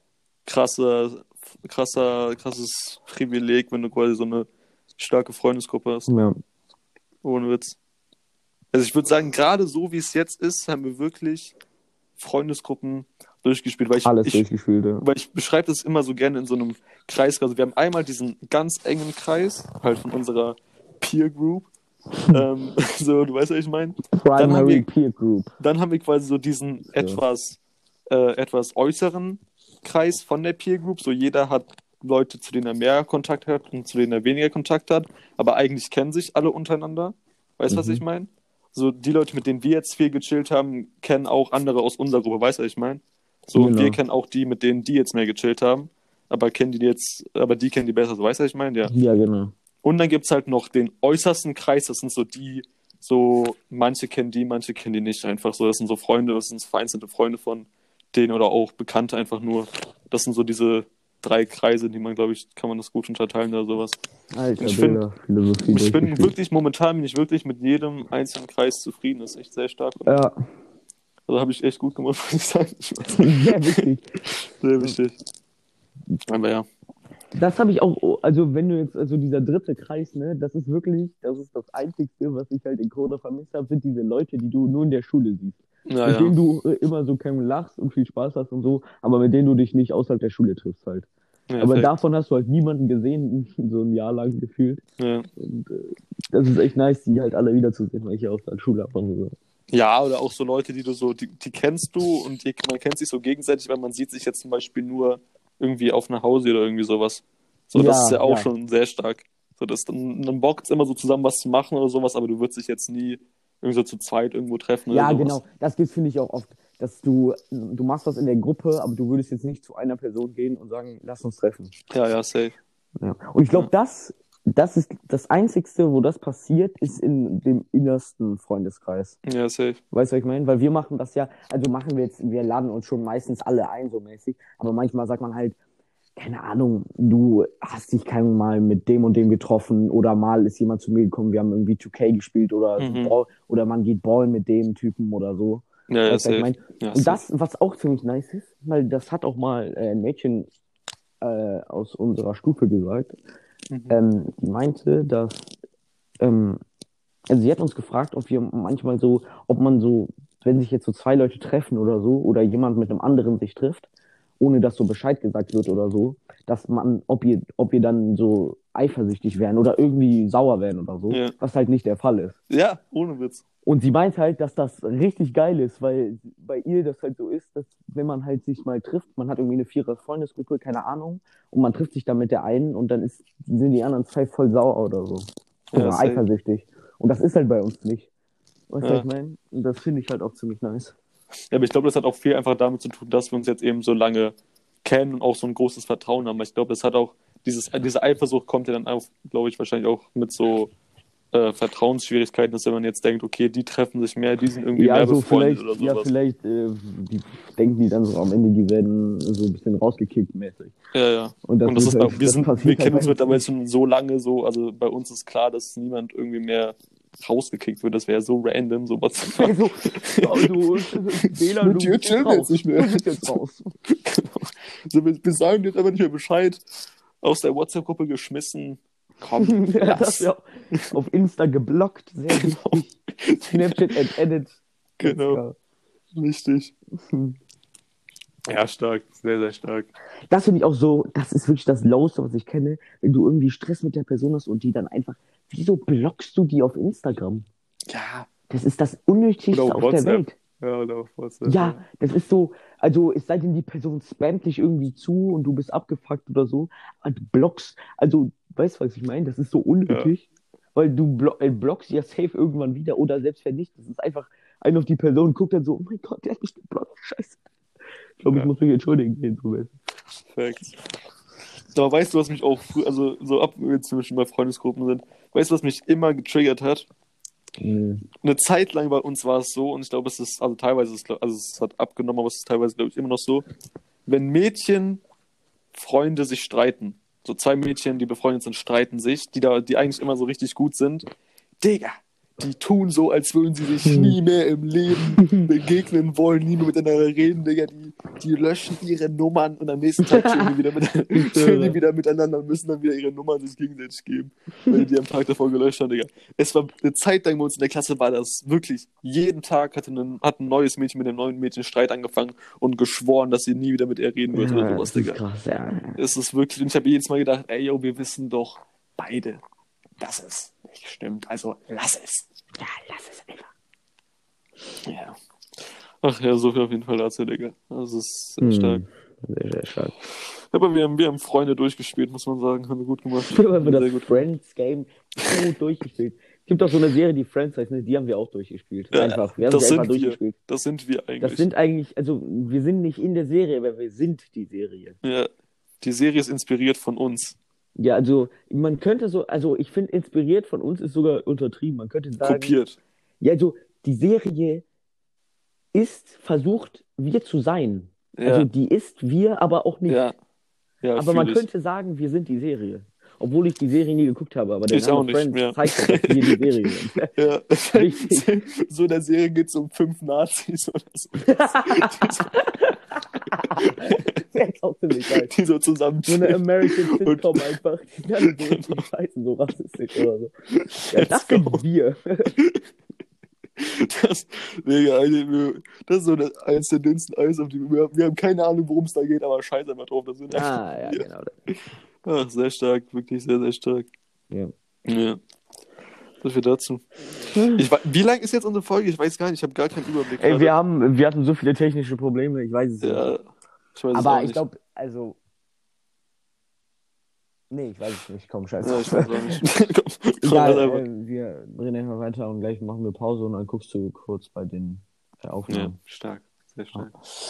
S2: krasser, krasser, krasses Privileg, wenn du quasi so eine starke Freundesgruppe hast.
S1: Ja.
S2: Ohne Witz. Also ich würde sagen, gerade so wie es jetzt ist, haben wir wirklich Freundesgruppen durchgespielt, weil ich,
S1: Alles
S2: ich,
S1: durchgespielt, ja.
S2: weil ich beschreibe das immer so gerne in so einem Kreis. Also wir haben einmal diesen ganz engen Kreis, halt von unserer Peer Group. ähm, so, du weißt, was ich meine? Dann haben
S1: Primary
S2: wir-
S1: Peer Group.
S2: Dann haben wir quasi so diesen etwas, äh, etwas äußeren Kreis von der Peer Group. So jeder hat Leute, zu denen er mehr Kontakt hat und zu denen er weniger Kontakt hat. Aber eigentlich kennen sich alle untereinander. Weißt du, was
S1: Mhm.
S2: ich meine? So die Leute, mit denen wir jetzt viel gechillt haben, kennen auch andere aus unserer Gruppe. Weißt du, was ich meine? So, und
S1: Genau.
S2: wir kennen auch die, mit denen die jetzt mehr gechillt haben. Aber kennen die jetzt, aber die kennen die besser. So, weißt du, was ich meine? Ja.
S1: Ja, genau.
S2: Und dann gibt es halt noch den äußersten Kreis, das sind so die, so manche kennen die, manche kennen die nicht einfach so. Das sind so Freunde, das sind vereinzelte Freunde von denen oder auch Bekannte einfach nur. Das sind so diese drei Kreise, die man, glaube ich, kann man das gut unterteilen oder sowas.
S1: Alter,
S2: Ich find-
S1: Bilder, Philosophie.
S2: Und ich bin
S1: durchgespielt.
S2: wirklich, momentan bin ich wirklich mit jedem einzelnen Kreis zufrieden. Das ist echt sehr stark.
S1: Ja,
S2: Also habe ich echt gut gemacht, muss ich sagen.
S1: sehr wichtig.
S2: Sehr wichtig. Aber ja.
S1: Das habe ich auch, also wenn du jetzt, also dieser dritte Kreis, ne, das ist wirklich, das ist das Einzigste, was ich halt in Corona vermisst habe, sind diese Leute, die du nur in der Schule siehst.
S2: Ja,
S1: mit
S2: ja.
S1: denen du äh, immer so kein lachst und viel Spaß hast und so, aber mit denen du dich nicht außerhalb der Schule triffst halt.
S2: Ja,
S1: aber
S2: fact.
S1: davon hast du halt niemanden gesehen, so ein Jahr lang gefühlt.
S2: Ja.
S1: Und äh, das ist echt nice, die halt alle wiederzusehen, weil ich ja auch da Schule habe und so.
S2: Ja, oder auch so Leute, die du so, die, die kennst du und die, man kennt sich so gegenseitig, weil man sieht sich jetzt zum Beispiel nur irgendwie auf einer Hause oder irgendwie sowas. So, das
S1: Ja,
S2: ist ja auch
S1: ja.
S2: schon sehr stark. So, das, dann, dann bockt es immer so zusammen, was zu machen oder sowas, aber du würdest dich jetzt nie irgendwie so zu zweit irgendwo treffen oder
S1: Ja,
S2: sowas.
S1: genau. Das gibt, finde ich, auch oft, dass du, du machst was in der Gruppe, aber du würdest jetzt nicht zu einer Person gehen und sagen, lass uns treffen.
S2: Ja, ja, safe.
S1: Ja. Und ich glaube,
S2: Ja.
S1: das, das ist das Einzigste, wo das passiert, ist in dem innersten Freundeskreis.
S2: Ja, safe.
S1: Weißt du, was ich meine? Weil wir machen das ja, also machen wir jetzt, wir laden uns schon meistens alle ein, so mäßig, aber manchmal sagt man halt, keine Ahnung, du hast dich kein Mal mit dem und dem getroffen oder mal ist jemand zu mir gekommen, wir haben irgendwie zwei K gespielt oder,
S2: Mhm.
S1: Ball, oder man geht ballen mit dem Typen oder so.
S2: Ja, ja,
S1: Weißt du, was ich
S2: safe.
S1: meine?
S2: Ja,
S1: Und
S2: safe.
S1: das, was auch ziemlich nice ist, weil das hat auch mal äh, ein Mädchen äh, aus unserer Stufe gesagt.
S2: Mhm.
S1: Ähm, die meinte, dass, ähm, also sie hat uns gefragt, ob wir manchmal so, ob man so, wenn sich jetzt so zwei Leute treffen oder so, oder jemand mit einem anderen sich trifft, ohne dass so Bescheid gesagt wird oder so, dass man, ob ihr, ob wir dann so eifersüchtig wären oder irgendwie sauer wären oder so,
S2: Ja.
S1: was halt nicht der Fall ist.
S2: Ja, ohne Witz.
S1: Und sie meint halt, dass das richtig geil ist, weil bei ihr das halt so ist, dass wenn man halt sich mal trifft, man hat irgendwie eine Vierer-Freundesgruppe, keine Ahnung, und man trifft sich dann mit der einen und dann ist, sind die anderen zwei voll sauer oder so. Oder
S2: Ja, safe.
S1: eifersüchtig. Und das ist halt bei uns nicht. Weißt du,
S2: Ja.
S1: was ich meine? Und das finde ich halt auch ziemlich nice.
S2: Ja, aber ich glaube, das hat auch viel einfach damit zu tun, dass wir uns jetzt eben so lange kennen und auch so ein großes Vertrauen haben. Ich glaube, das hat auch, dieses, diese Eifersucht kommt ja dann auch, glaube ich, wahrscheinlich auch mit so äh, Vertrauensschwierigkeiten, dass wenn man jetzt denkt, okay, die treffen sich mehr, die sind irgendwie
S1: Ja,
S2: mehr
S1: so
S2: befreundet
S1: vielleicht,
S2: oder
S1: ja,
S2: sowas.
S1: vielleicht äh, die denken die dann so am Ende, die werden so ein bisschen rausgekickt mäßig.
S2: Ja, ja.
S1: Und das,
S2: Und das
S1: wird
S2: ist
S1: halt,
S2: bei, wir,
S1: das
S2: sind,
S1: passiert
S2: wir
S1: halt
S2: kennen uns
S1: bei
S2: mittlerweile
S1: nicht.
S2: schon so lange so, also bei uns ist klar, dass niemand irgendwie mehr rausgekickt wird. Das wäre so random, sowas zu
S1: So,
S2: machen.
S1: ja, du, Bela, du
S2: Mit dir
S1: bist jetzt
S2: chillen wir jetzt
S1: raus.
S2: nicht mehr.
S1: Du bist jetzt raus.
S2: Genau. So, wir, wir sagen jetzt einfach nicht mehr Bescheid. Aus der WhatsApp-Gruppe geschmissen. Komm,
S1: Ja,
S2: lass.
S1: das ja auf Insta geblockt, sehr
S2: Genau.
S1: wichtig. Snapchat and edit.
S2: Genau. Richtig.
S1: Hm.
S2: Ja, stark. Sehr, sehr stark.
S1: Das finde ich auch so, das ist wirklich das Lowste, was ich kenne, wenn du irgendwie Stress mit der Person hast und die dann einfach, wieso blockst du die auf Instagram?
S2: Ja.
S1: Das ist das Unnötigste
S2: Oder auf
S1: auf der
S2: WhatsApp.
S1: Welt.
S2: Ja, oder auf WhatsApp.
S1: Ja, das ist so, also es sei denn, die Person spammt dich irgendwie zu und du bist abgefuckt oder so, aber du blockst, also, weißt du, was ich meine? Das ist so unnötig, weil du blo äh, blockst ja safe irgendwann wieder oder selbst wenn nicht, das ist einfach, ein auf die Person guckt dann so, oh mein Gott, der hat mich geblockt, scheiße. Ich glaube,
S2: Ja.
S1: ich muss mich entschuldigen. gehen, so mäßig.
S2: Perfekt. Aber weißt du, was mich auch, frü- also so ab, wenn wir jetzt zum Beispiel bei Freundesgruppen sind, weißt du, was mich immer getriggert hat?
S1: Mhm.
S2: Eine Zeit lang bei uns war es so, und ich glaube, es ist, also teilweise ist es, also es hat abgenommen, aber es ist teilweise, glaube ich, immer noch so, wenn Mädchen, Freunde sich streiten, so zwei Mädchen, die befreundet sind, streiten sich, die da, die eigentlich immer so richtig gut sind, Digga, die tun so, als würden sie sich nie mehr im Leben begegnen wollen, nie mehr miteinander reden, Digga, die, die löschen ihre Nummern und am nächsten Tag chillen die wieder, mit, chillen die wieder miteinander und müssen dann wieder ihre Nummern sich gegenseitig geben, weil die die am Tag davor gelöscht haben, Digga. Es war eine Zeit lang bei uns in der Klasse, war das wirklich, jeden Tag hatte ein, hat ein neues Mädchen mit einem neuen Mädchen Streit angefangen und geschworen, dass sie nie wieder mit ihr reden wird oder
S1: Ja,
S2: sowas,
S1: das ist
S2: Digga.
S1: krass, ja.
S2: Es ist wirklich, und ich habe jedes Mal gedacht, ey, yo, wir wissen doch beide, dass es nicht stimmt, also lass es.
S1: Ja, lass es einfach.
S2: Ja. Ach ja, so viel auf jeden Fall dazu, Digga. Das ist sehr
S1: Hm.
S2: stark.
S1: Sehr, sehr stark.
S2: Aber wir haben, wir haben Freunde durchgespielt, muss man sagen. Haben wir gut gemacht.
S1: Wir haben
S2: Sehr
S1: das
S2: gut.
S1: Friends-Game so durchgespielt. Es gibt auch so eine Serie, die Friends heißt, ne? Die haben wir auch durchgespielt.
S2: Ja,
S1: Einfach. Wir haben
S2: das
S1: sie
S2: sind
S1: einfach
S2: wir.
S1: durchgespielt.
S2: Das sind wir eigentlich.
S1: Das sind eigentlich, also wir sind nicht in der Serie, aber wir sind die Serie.
S2: Ja, die Serie ist inspiriert von uns.
S1: Ja, also man könnte so, also ich finde, inspiriert von uns ist sogar untertrieben. Man könnte sagen,
S2: Kopiert.
S1: ja, also die Serie ist versucht, wir zu sein.
S2: Ja,
S1: Also die ist wir, aber auch nicht.
S2: ja. Ja,
S1: aber man
S2: fühl ich.
S1: könnte sagen, wir sind die Serie. Obwohl ich die Serie nie geguckt habe, aber der
S2: Ich
S1: Name
S2: auch nicht,
S1: Friends
S2: ja.
S1: zeigt ja, dass wir die Serie sind.
S2: Ja,
S1: Richtig.
S2: so in der Serie geht es um fünf Nazis oder so,
S1: Das ist auch ziemlich geil.
S2: die so zusammen
S1: So eine
S2: chillen.
S1: American Sitcom einfach, die alle so richtig scheiße, so rassistisch oder so. Ja, das
S2: Let's go.
S1: sind wir.
S2: Das, Digga, Alter, wir- das ist so eine, eines der dünnsten Eis, auf die wir, wir haben keine Ahnung, worum es da geht, aber scheiß einfach drauf. Das sind einfach
S1: Ah, ja,
S2: wir.
S1: genau.
S2: Ach, sehr stark, wirklich sehr, sehr stark.
S1: Ja.
S2: Ja. So viel dazu. Ich, wei- wie lang ist jetzt unsere Folge? Ich weiß gar nicht, ich habe gar keinen Überblick.
S1: Ey,
S2: gerade.
S1: wir haben, wir hatten so viele technische Probleme, ich weiß es nicht.
S2: Ja, ich weiß es auch
S1: Aber ich
S2: nicht.
S1: glaube, also. Nee, ich weiß es nicht. Komm, scheiße.
S2: Ja, ich weiß auch nicht. Komm, komm,
S1: Egal,
S2: also einfach.
S1: äh, wir reden einfach weiter und gleich machen wir Pause und dann guckst du kurz bei den äh,
S2: Ja,
S1: Aufnahmen.
S2: stark, sehr stark.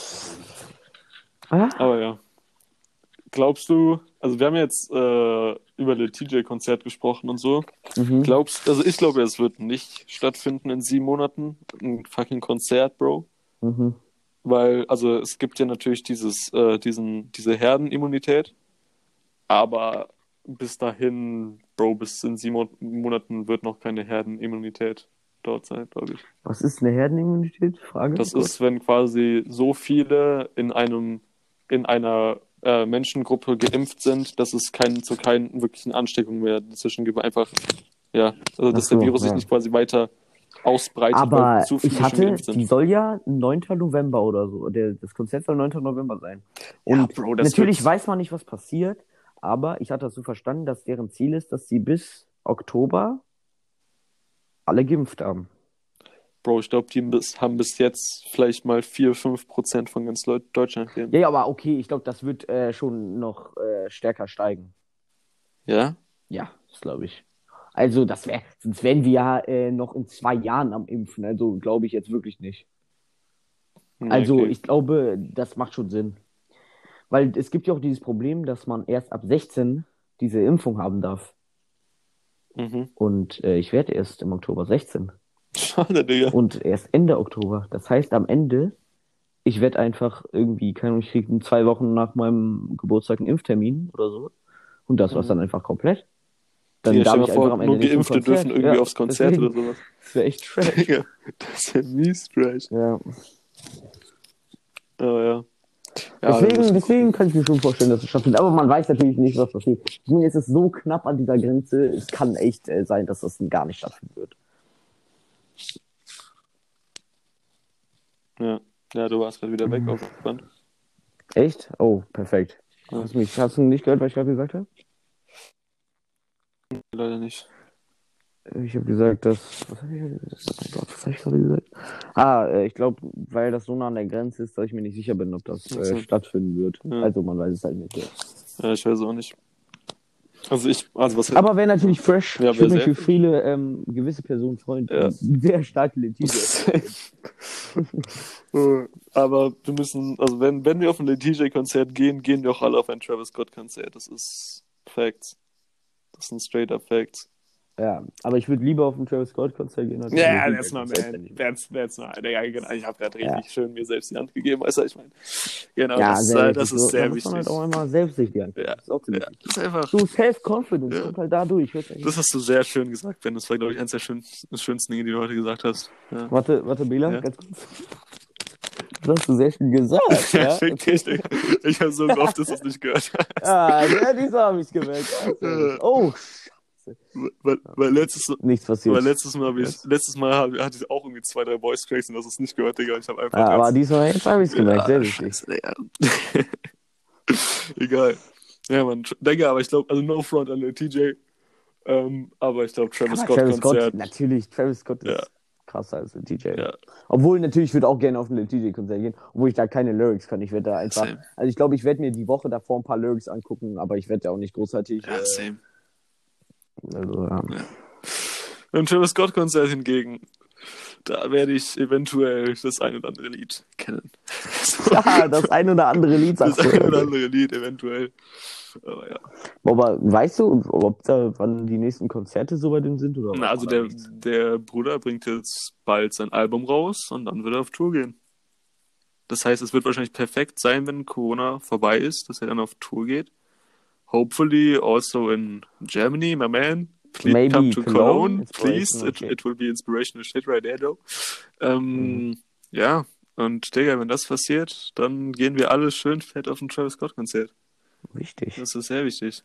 S1: Ah?
S2: Aber ja. Glaubst du, also wir haben jetzt äh, über das T J-Konzert gesprochen und so.
S1: Mhm.
S2: Glaubst, also ich glaube, es wird nicht stattfinden in sieben Monaten. Ein fucking Konzert, Bro.
S1: Mhm.
S2: Weil, also es gibt ja natürlich dieses, äh, diesen, diese Herdenimmunität. Aber bis dahin, Bro, bis in sieben Mo- Monaten wird noch keine Herdenimmunität dort sein, glaube ich.
S1: Was ist eine Herdenimmunität? Frage.
S2: Das
S1: Gut.
S2: ist, wenn quasi so viele in einem, in einer äh, Menschengruppe geimpft sind, dass es kein, zu keinen wirklichen Ansteckungen mehr dazwischen gibt. Einfach, ja, also dass
S1: Ach so,
S2: der Virus sich
S1: ja.
S2: nicht quasi weiter ausbreitet, weil
S1: Aber
S2: zu viele
S1: ich
S2: schon
S1: hatte,
S2: geimpft sind.
S1: die soll ja neunten November oder so. Der, das Konzert soll neunten November sein.
S2: Ja,
S1: Und
S2: Bro, das
S1: natürlich
S2: wird-
S1: weiß man nicht, was passiert, aber ich hatte das so verstanden, dass deren Ziel ist, dass sie bis Oktober alle geimpft haben.
S2: Bro, ich glaube, die bis, haben bis jetzt vielleicht mal vier, fünf Prozent von ganz Leut Deutschland geimpft.
S1: Ja, ja, aber okay, ich glaube, das wird äh, schon noch äh, stärker steigen.
S2: Ja?
S1: Ja, das glaube ich. Also, das wäre, sonst wären wir ja äh, noch in zwei Jahren am Impfen. Also, glaube ich jetzt wirklich nicht.
S2: Ja,
S1: Also,
S2: okay.
S1: ich glaube, das macht schon Sinn. Weil es gibt ja auch dieses Problem, dass man erst ab sechzehn diese Impfung haben darf.
S2: Mhm.
S1: Und äh, ich werde erst im Oktober sechzehn.
S2: Schade, Digga.
S1: Und erst Ende Oktober. Das heißt, am Ende, ich werde einfach irgendwie, keine Ahnung, ich kriege zwei Wochen nach meinem Geburtstag einen Impftermin oder so. Und das war's
S2: Mhm.
S1: dann einfach komplett. Dann
S2: Digga,
S1: darf
S2: stell
S1: ich
S2: dir mal vor,
S1: einfach am Ende
S2: nur
S1: nicht zum
S2: Geimpfte
S1: Konzert.
S2: dürfen irgendwie
S1: Ja,
S2: aufs Konzert
S1: deswegen.
S2: oder sowas.
S1: Das wäre echt trash.
S2: Digga, das ist ja mies trash.
S1: Ja.
S2: Aber ja. Ja,
S1: Deswegen,
S2: das-
S1: deswegen kann ich mir schon vorstellen, dass es stattfindet. Aber man weiß natürlich nicht, was passiert. Ich meine, es ist so knapp an dieser Grenze, es kann echt äh, sein, dass das gar nicht stattfinden wird.
S2: ja. ja, du warst gerade wieder weg auf dem Band.
S1: Echt? Oh, perfekt.
S2: Ja.
S1: Hast, mich, hast du nicht gehört, was ich gerade gesagt habe?
S2: Leider nicht.
S1: Ich habe gesagt, dass. Was habe ich gerade gesagt? Oh mein Gott, was habe ich gerade gesagt? Ah, äh, ich glaube, weil das so nah an der Grenze ist, dass ich mir nicht sicher bin, ob das
S2: Ach so.
S1: äh, stattfinden wird.
S2: Ja.
S1: Also, man weiß es halt nicht. Ja.
S2: Ja, ich weiß auch nicht. Also ich, also was
S1: Aber wäre natürlich fresh.
S2: Ja,
S1: ich
S2: wär
S1: würde mich
S2: sehr
S1: für viele ähm, gewisse Personen freuen,
S2: Ja.
S1: die sehr stark Letizia.
S2: Aber wir müssen, also wenn, wenn wir auf ein T J-Konzert gehen, gehen wir auch alle auf ein Travis Scott-Konzert. Das ist Facts. Das sind straight up Facts.
S1: Ja, aber ich würde lieber auf ein Travis Scott-Konzert gehen. als auf
S2: Ja,
S1: ein
S2: that's my
S1: Konzert,
S2: man.
S1: wenn ich-
S2: That's, that's my, Digga, genau. Ich habe gerade
S1: Ja.
S2: richtig schön mir selbst die Hand gegeben, weißt du, ich meine. Genau,
S1: Ja,
S2: das,
S1: sehr
S2: äh,
S1: wichtig.
S2: das ist
S1: So,
S2: sehr
S1: da muss
S2: wichtig.
S1: man halt auch einmal selbst sich die Hand geben.
S2: Ja.
S1: Das ist auch ziemlich
S2: Ja,
S1: wichtig.
S2: das ist einfach,
S1: So Self-Confidence
S2: Ja.
S1: kommt halt dadurch. weißt du?
S2: das hast du sehr schön gesagt, Ben. Das war, glaube ich, eines der schönsten, schönsten Dinge, die du heute gesagt hast. Ja.
S1: Warte, warte, Bela,
S2: Ja.
S1: ganz kurz. Das hast du sehr schön gesagt,
S2: Ja,
S1: ja?
S2: fick dich, Digga. Ich habe so gehofft, dass du es nicht gehört hast.
S1: Ah, ja, diese habe ich gemerkt. Also, oh,
S2: Weil, weil, letztes,
S1: nichts passiert.
S2: weil letztes Mal, hab ich,
S1: Was?
S2: letztes Mal hab- hatte ich auch irgendwie zwei, drei Voice Cracks und das ist nicht gehört, Digga. Ich habe einfach.
S1: Ja, aber
S2: ganz-
S1: diesmal, jetzt habe ich es gemerkt, sehr
S2: ja,
S1: wichtig.
S2: scheiße, Digga. Egal. Ja, Mann. Digga, aber ich glaube, also no front an der T J. Ähm, aber ich glaube, Travis
S1: Aber
S2: Scott
S1: Travis Scott,
S2: Konzert.
S1: natürlich, Travis Scott ist
S2: Ja.
S1: krasser als ein D J.
S2: Ja.
S1: Obwohl, natürlich, ich würde auch gerne auf ein D J-Konzert gehen, obwohl ich da keine Lyrics kann. Ich werde da einfach,
S2: Same.
S1: also ich glaube, ich werde mir die Woche davor ein paar Lyrics angucken, aber ich werde da auch nicht großartig,
S2: Ja,
S1: äh,
S2: same.
S1: also, ja.
S2: Beim Travis Scott Konzert hingegen, da werde ich eventuell das ein oder andere Lied kennen.
S1: Ja, das ein oder andere Lied
S2: Das
S1: sagst du.
S2: ein oder andere Lied eventuell. Aber ja.
S1: Aber weißt du, ob da, wann die nächsten Konzerte so bei dem sind? Oder
S2: Na, also
S1: oder
S2: der,
S1: nichts?
S2: der Bruder bringt jetzt bald sein Album raus und dann wird er auf Tour gehen. Das heißt, es wird wahrscheinlich perfekt sein, wenn Corona vorbei ist, dass er dann auf Tour geht. Hopefully also in Germany, my man. Please
S1: Maybe
S2: come to
S1: Cologne.
S2: Cologne, please.
S1: Inspirational
S2: It,
S1: shit.
S2: it will be inspirational shit right there, though. Ähm,
S1: Mhm.
S2: Ja, und Digga, wenn das passiert, dann gehen wir alle schön fett auf ein Travis Scott-Konzert.
S1: Wichtig.
S2: Das ist sehr wichtig.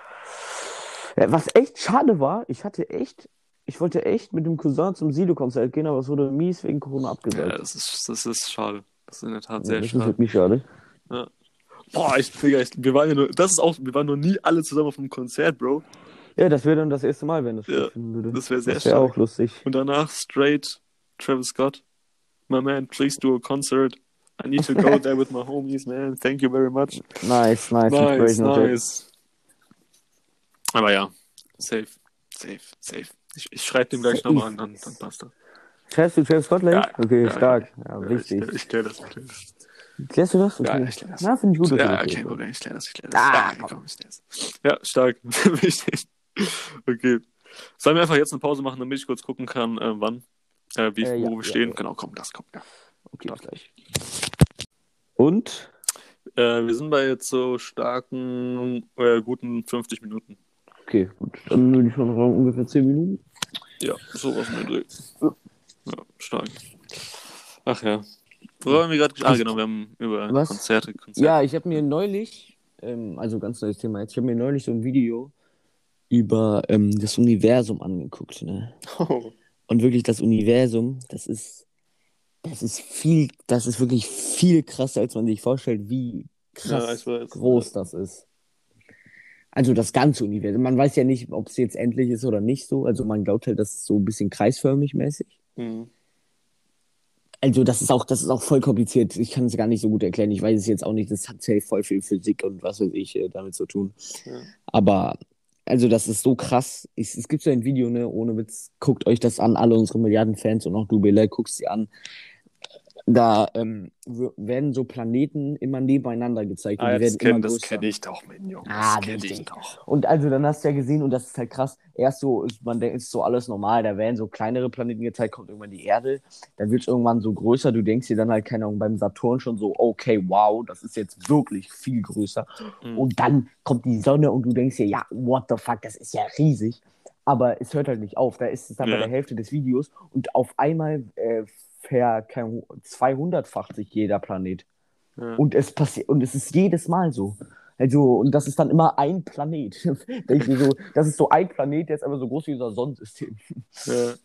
S1: Ja, was echt schade war, ich hatte echt, ich wollte echt mit dem Cousin zum Sido-Konzert gehen, aber es wurde mies wegen Corona
S2: Ja,
S1: abgesagt.
S2: das ist, das ist schade. Das ist in der Tat
S1: Ja,
S2: sehr
S1: das ist
S2: schade.
S1: wirklich schade.
S2: Boah, ich, Digga, ich, wir waren ja nur, das ist auch, wir waren noch nie alle zusammen auf einem Konzert, Bro.
S1: Ja, das wäre dann das erste Mal, wenn das
S2: Ja,
S1: stattfinden würde.
S2: das wäre sehr
S1: Das wäre
S2: stark.
S1: auch lustig.
S2: Und danach straight Travis Scott. My man, please do a concert. I need to go there with my homies, man. Thank you very much.
S1: Nice, nice.
S2: Nice,
S1: inspirational shit.
S2: nice. Aber ja, safe, safe, safe. Ich, ich schreibe dem gleich
S1: Safe.
S2: nochmal an, dann, dann passt das.
S1: Schreibst du Travis Scott gleich?
S2: Ja,
S1: Okay,
S2: ja,
S1: stark. Ja,
S2: Ja,
S1: wichtig.
S2: Ich, ich klär das, ich klär das.
S1: Klärst du das?
S2: Ja,
S1: Okay.
S2: ich klär das.
S1: Na, finde ich gut. dass du
S2: Ja,
S1: das
S2: okay,
S1: klärst.
S2: okay, ich klär das, ich klär das.
S1: Ah,
S2: ja,
S1: komm.
S2: komm, ich klär das. Ja, stark. Wichtig. Okay. Sollen wir einfach jetzt eine Pause machen, damit ich kurz gucken kann, äh, wann, äh, wie,
S1: Äh,
S2: wo
S1: ja,
S2: wir
S1: ja,
S2: stehen?
S1: ja.
S2: Genau, komm, das kommt, ja.
S1: Okay, bis gleich. Und?
S2: Äh, wir sind bei jetzt so starken, äh, guten fünfzig Minuten.
S1: Okay, gut. Dann würde ich schon sagen, ungefähr zehn Minuten.
S2: Ja, sowas mit Dreh. Ja, stark. Ach ja. Worüber haben wir gerade... Ah, genau, wir haben über
S1: Was?
S2: Konzerte, Konzerte.
S1: Ja, ich habe mir neulich, ähm, also ganz neues Thema jetzt, ich habe mir neulich so ein Video über ähm, das Universum angeguckt, ne?
S2: Oh.
S1: Und wirklich das Universum, das ist, das ist viel, das ist wirklich viel krasser, als man sich vorstellt, wie krass
S2: Ja, ich weiß.
S1: groß das ist. Also das ganze Universum. Man weiß ja nicht, ob es jetzt endlich ist oder nicht so. Also man glaubt halt, das ist so ein bisschen kreisförmig mäßig.
S2: Mhm.
S1: Also das ist auch, das ist auch voll kompliziert. Ich kann es gar nicht so gut erklären. Ich weiß es jetzt auch nicht. Das hat safe voll viel Physik und was weiß ich äh, damit zu tun.
S2: Ja.
S1: Aber also das ist so krass. Ich, es gibt so ein Video, ne, ohne Witz. Guckt euch das an, alle unsere Milliarden-Fans und auch du, Bele, guckst sie an. Da ähm, w- werden so Planeten immer nebeneinander gezeigt und
S2: Ah,
S1: die
S2: ja,
S1: werden
S2: das kenne
S1: immer
S2: das
S1: größer.
S2: kenn ich doch, mein Junge.
S1: Ah,
S2: Das kenne ich
S1: richtig.
S2: doch.
S1: Und also dann hast du ja gesehen, und das ist halt krass, erst so, ist, man denkt, es ist so alles normal, da werden so kleinere Planeten gezeigt, kommt irgendwann die Erde, dann wird es irgendwann so größer, du denkst dir dann halt, keine Ahnung, beim Saturn schon so, okay, wow, das ist jetzt wirklich viel größer.
S2: Mhm.
S1: Und dann kommt die Sonne und du denkst dir, ja, what the fuck, das ist ja riesig. Aber es hört halt nicht auf, da ist es dann
S2: Ja.
S1: bei der Hälfte des Videos und auf einmal äh, ver zweihundertfach sich jeder Planet.
S2: Ja.
S1: Und es passiert, und es ist jedes Mal so. Also, und das ist dann immer ein Planet. Denk ich mir so, das ist so ein Planet, der ist aber so groß wie unser Sonnensystem.
S2: Ja.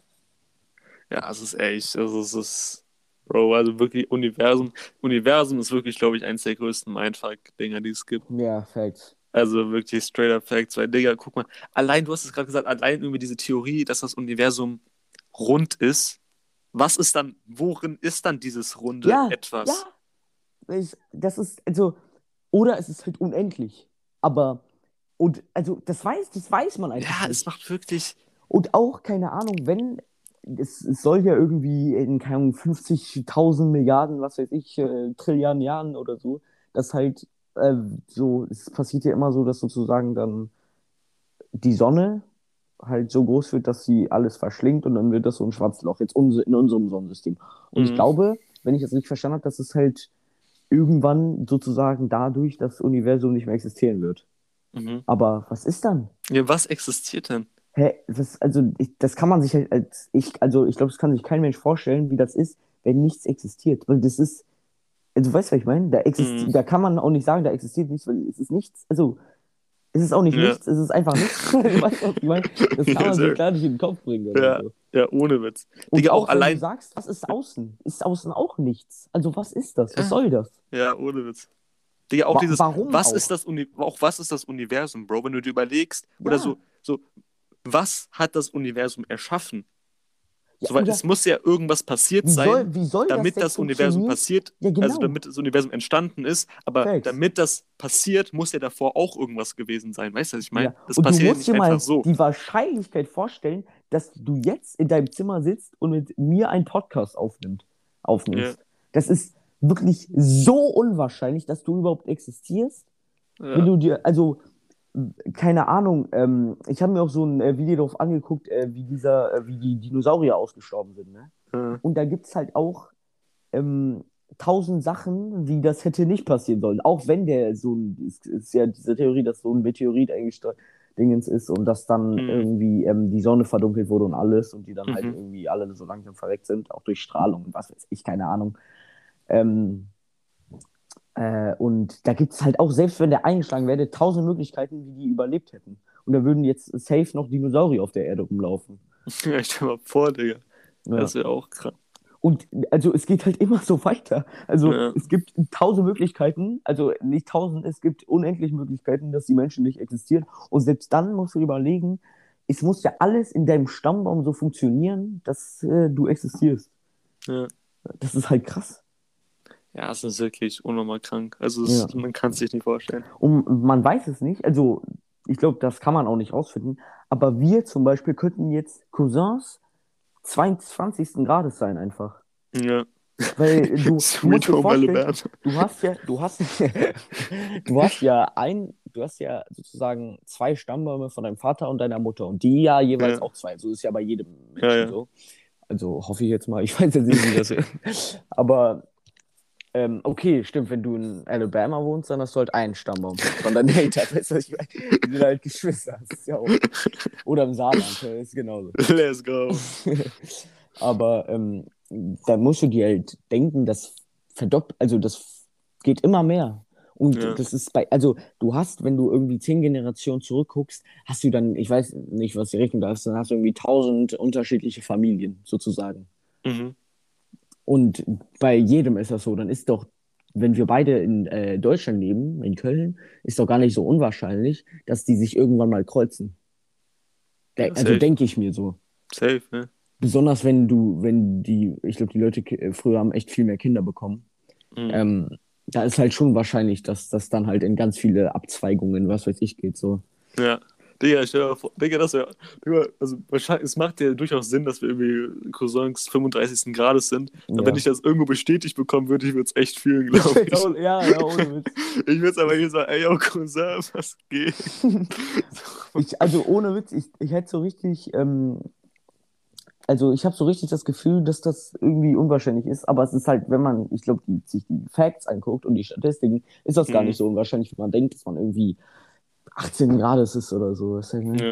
S2: Ja, es ist echt, also es ist, Bro, also wirklich Universum. Universum ist wirklich, glaube ich, eins der größten Mindfuck-Dinger, die es gibt.
S1: Ja, Facts.
S2: Also wirklich straight up Facts, weil, Digga, guck mal, allein, du hast es gerade gesagt, allein irgendwie diese Theorie, dass das Universum rund ist. Was ist dann, worin ist dann dieses runde
S1: Ja,
S2: etwas?
S1: ja. Ich, das ist, also, oder es ist halt unendlich. Aber, und, also, das weiß, das weiß man einfach
S2: Ja,
S1: nicht.
S2: es macht wirklich,
S1: Und auch, keine Ahnung, wenn, es, es soll ja irgendwie in, keine Ahnung, fünfzigtausend Milliarden, was weiß ich, äh, Trilliarden Jahren oder so, das halt äh, so, es passiert ja immer so, dass sozusagen dann die Sonne halt so groß wird, dass sie alles verschlingt und dann wird das so ein schwarzes Loch, jetzt unse- in unserem Sonnensystem. Und ich
S2: Mhm.
S1: glaube, wenn ich das richtig verstanden habe, dass es halt irgendwann sozusagen dadurch das Universum nicht mehr existieren wird.
S2: mhm.
S1: Aber was ist dann?
S2: Ja, was existiert denn?
S1: Hä, das, also, ich, das kann man sich halt als ich, also ich glaube, das kann sich kein Mensch vorstellen, wie das ist, wenn nichts existiert. Weil das ist, also weißt du, was ich meine? Da existiert,
S2: Mhm.
S1: da kann man auch nicht sagen, da existiert nichts, weil es ist nichts, also es ist auch nicht
S2: Ja.
S1: nichts, es ist einfach nichts. Weißt du, was ich meine? Das kann
S2: Ja,
S1: man
S2: sehr.
S1: sich gar nicht in den Kopf bringen oder
S2: Ja,
S1: so.
S2: ja, ohne Witz.
S1: Und
S2: Digga,
S1: auch,
S2: auch
S1: wenn du
S2: allein,
S1: sagst, was ist außen? Ist außen auch nichts. Also was ist das? Was
S2: Ja.
S1: soll das?
S2: ja, ohne Witz. Digga, auch
S1: Wa-
S2: dieses,
S1: warum
S2: was
S1: auch?
S2: ist das Uni auch was ist das Universum, Bro, wenn du dir überlegst, oder
S1: Ja.
S2: so, so, was hat das Universum erschaffen?
S1: Ja,
S2: So, weil
S1: oder
S2: es muss ja irgendwas passiert
S1: wie
S2: sein,
S1: soll, wie soll
S2: damit
S1: das
S2: das,
S1: denn
S2: Universum
S1: funktionieren?
S2: passiert,
S1: Ja, genau.
S2: also damit das Universum entstanden ist, aber
S1: Facts.
S2: damit das passiert, muss ja davor auch irgendwas gewesen sein. Weißt du, was ich meine?
S1: Ja.
S2: Das
S1: Und du
S2: passiert ja
S1: musst
S2: nicht
S1: dir mal
S2: einfach so.
S1: die Wahrscheinlichkeit vorstellen, dass du jetzt in deinem Zimmer sitzt und mit mir einen Podcast aufnimmt, aufnimmst.
S2: Ja.
S1: Das ist wirklich so unwahrscheinlich, dass du überhaupt existierst. Wenn
S2: Ja.
S1: du dir, also, keine Ahnung, ähm, ich habe mir auch so ein äh, Video darauf angeguckt, äh, wie dieser, äh, wie die Dinosaurier ausgestorben sind, ne?
S2: Ja.
S1: Und da gibt es halt auch ähm, tausend Sachen, wie das hätte nicht passieren sollen. Auch wenn der so ein, ist, ist ja diese Theorie, dass so ein Meteorit eigentlich da- Dingens ist und dass dann
S2: Mhm.
S1: irgendwie ähm, die Sonne verdunkelt wurde und alles und die dann halt
S2: Mhm.
S1: irgendwie alle so langsam verreckt sind, auch durch Strahlung und was weiß ich, keine Ahnung. Ähm, äh, und da gibt es halt auch, selbst wenn der eingeschlagen wäre, tausend Möglichkeiten, wie die überlebt hätten. Und da würden jetzt safe noch Dinosaurier auf der Erde rumlaufen.
S2: Ja, stell dir mal vor, Digga.
S1: Ja.
S2: Das wäre auch krass.
S1: Und also es geht halt immer so weiter. Also
S2: Ja.
S1: es gibt tausend Möglichkeiten, also nicht tausend, es gibt unendlich Möglichkeiten, dass die Menschen nicht existieren. Und selbst dann musst du überlegen, es muss ja alles in deinem Stammbaum so funktionieren, dass äh, du existierst.
S2: Ja.
S1: Das ist halt krass.
S2: Ja, es ist wirklich unnormal krank. Also es,
S1: Ja.
S2: man kann es sich nicht vorstellen.
S1: Und man weiß es nicht, also ich glaube, das kann man auch nicht rausfinden, aber wir zum Beispiel könnten jetzt Cousins zweiundzwanzigsten Grades sein einfach.
S2: Ja.
S1: Weil du, du musst
S2: Sweet
S1: dir
S2: Home
S1: vorstellen,
S2: Alabama.
S1: du hast ja, du hast, du hast ja ein, du hast ja sozusagen zwei Stammbäume von deinem Vater und deiner Mutter und die ja jeweils
S2: Ja.
S1: auch zwei. So ist ja bei jedem Menschen
S2: Ja, ja.
S1: so. Also hoffe ich jetzt mal, ich weiß jetzt nicht, wie das ist. Aber ähm, okay, stimmt, wenn du in Alabama wohnst, dann hast du halt einen Stammbaum von deinen Eltern. Weißt du, was ich meine? Die sind halt Geschwister. Das ist ja auch. Oder im Saarland, das ist genauso.
S2: Let's go.
S1: Aber ähm, da musst du dir halt denken, das verdoppelt, also das geht immer mehr. Und
S2: Ja.
S1: das ist bei, also du hast, wenn du irgendwie zehn Generationen zurückguckst, hast du dann, ich weiß nicht, was die Rechnung da ist, dann hast du irgendwie tausend unterschiedliche Familien sozusagen.
S2: Mhm.
S1: Und bei jedem ist das so. Dann ist doch, wenn wir beide in äh, Deutschland leben, in Köln, ist doch gar nicht so unwahrscheinlich, dass die sich irgendwann mal kreuzen.
S2: Ja,
S1: De also
S2: safe.
S1: denke ich mir so.
S2: Safe, ne?
S1: Besonders wenn du, wenn die, ich glaube, die Leute ki- früher haben echt viel mehr Kinder bekommen.
S2: Mhm.
S1: Ähm, da ist halt schon wahrscheinlich, dass das dann halt in ganz viele Abzweigungen, was weiß ich, geht so.
S2: Ja. Digga, stell dir mal vor, Digga, das wäre, also wahrscheinlich, es macht ja durchaus Sinn, dass wir irgendwie Cousins fünfunddreißigsten Grades sind. Aber wenn
S1: Ja.
S2: ich das irgendwo bestätigt bekommen würde, ich würde es echt fühlen, glaube ich.
S1: Auch, ja, ja, ohne Witz.
S2: Ich würde es aber hier sagen, ey, yo, Cousin, was geht?
S1: Ich, also ohne Witz, ich, ich hätte so richtig, ähm, also ich habe so richtig das Gefühl, dass das irgendwie unwahrscheinlich ist, aber es ist halt, wenn man, ich glaube, die, sich die Facts anguckt und die Statistiken, ist das gar
S2: Mhm.
S1: nicht so unwahrscheinlich, wie man denkt, dass man irgendwie achtzehn Grad ist oder so. Weißt du, ne?
S2: Ja.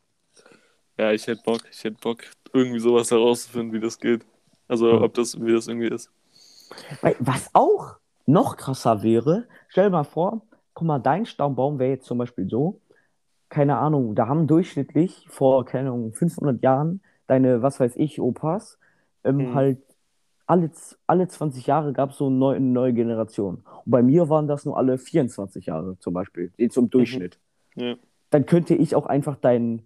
S2: Ja, ich hätte Bock, ich hätte Bock, irgendwie sowas herauszufinden, wie das geht. Also,
S1: Ja.
S2: ob das, wie das irgendwie ist.
S1: Weil, was auch noch krasser wäre, stell dir mal vor, guck mal, dein Stammbaum wäre jetzt zum Beispiel so, keine Ahnung, da haben durchschnittlich vor, keine Ahnung, fünfhundert Jahren deine, was weiß ich, Opas, ähm,
S2: Mhm.
S1: halt alle, z- alle zwanzig Jahre gab es so eine neue, eine neue Generation. Und bei mir waren das nur alle vierundzwanzig Jahre zum Beispiel, jetzt im
S2: Mhm.
S1: Durchschnitt.
S2: Ja.
S1: Dann könnte ich auch einfach deinen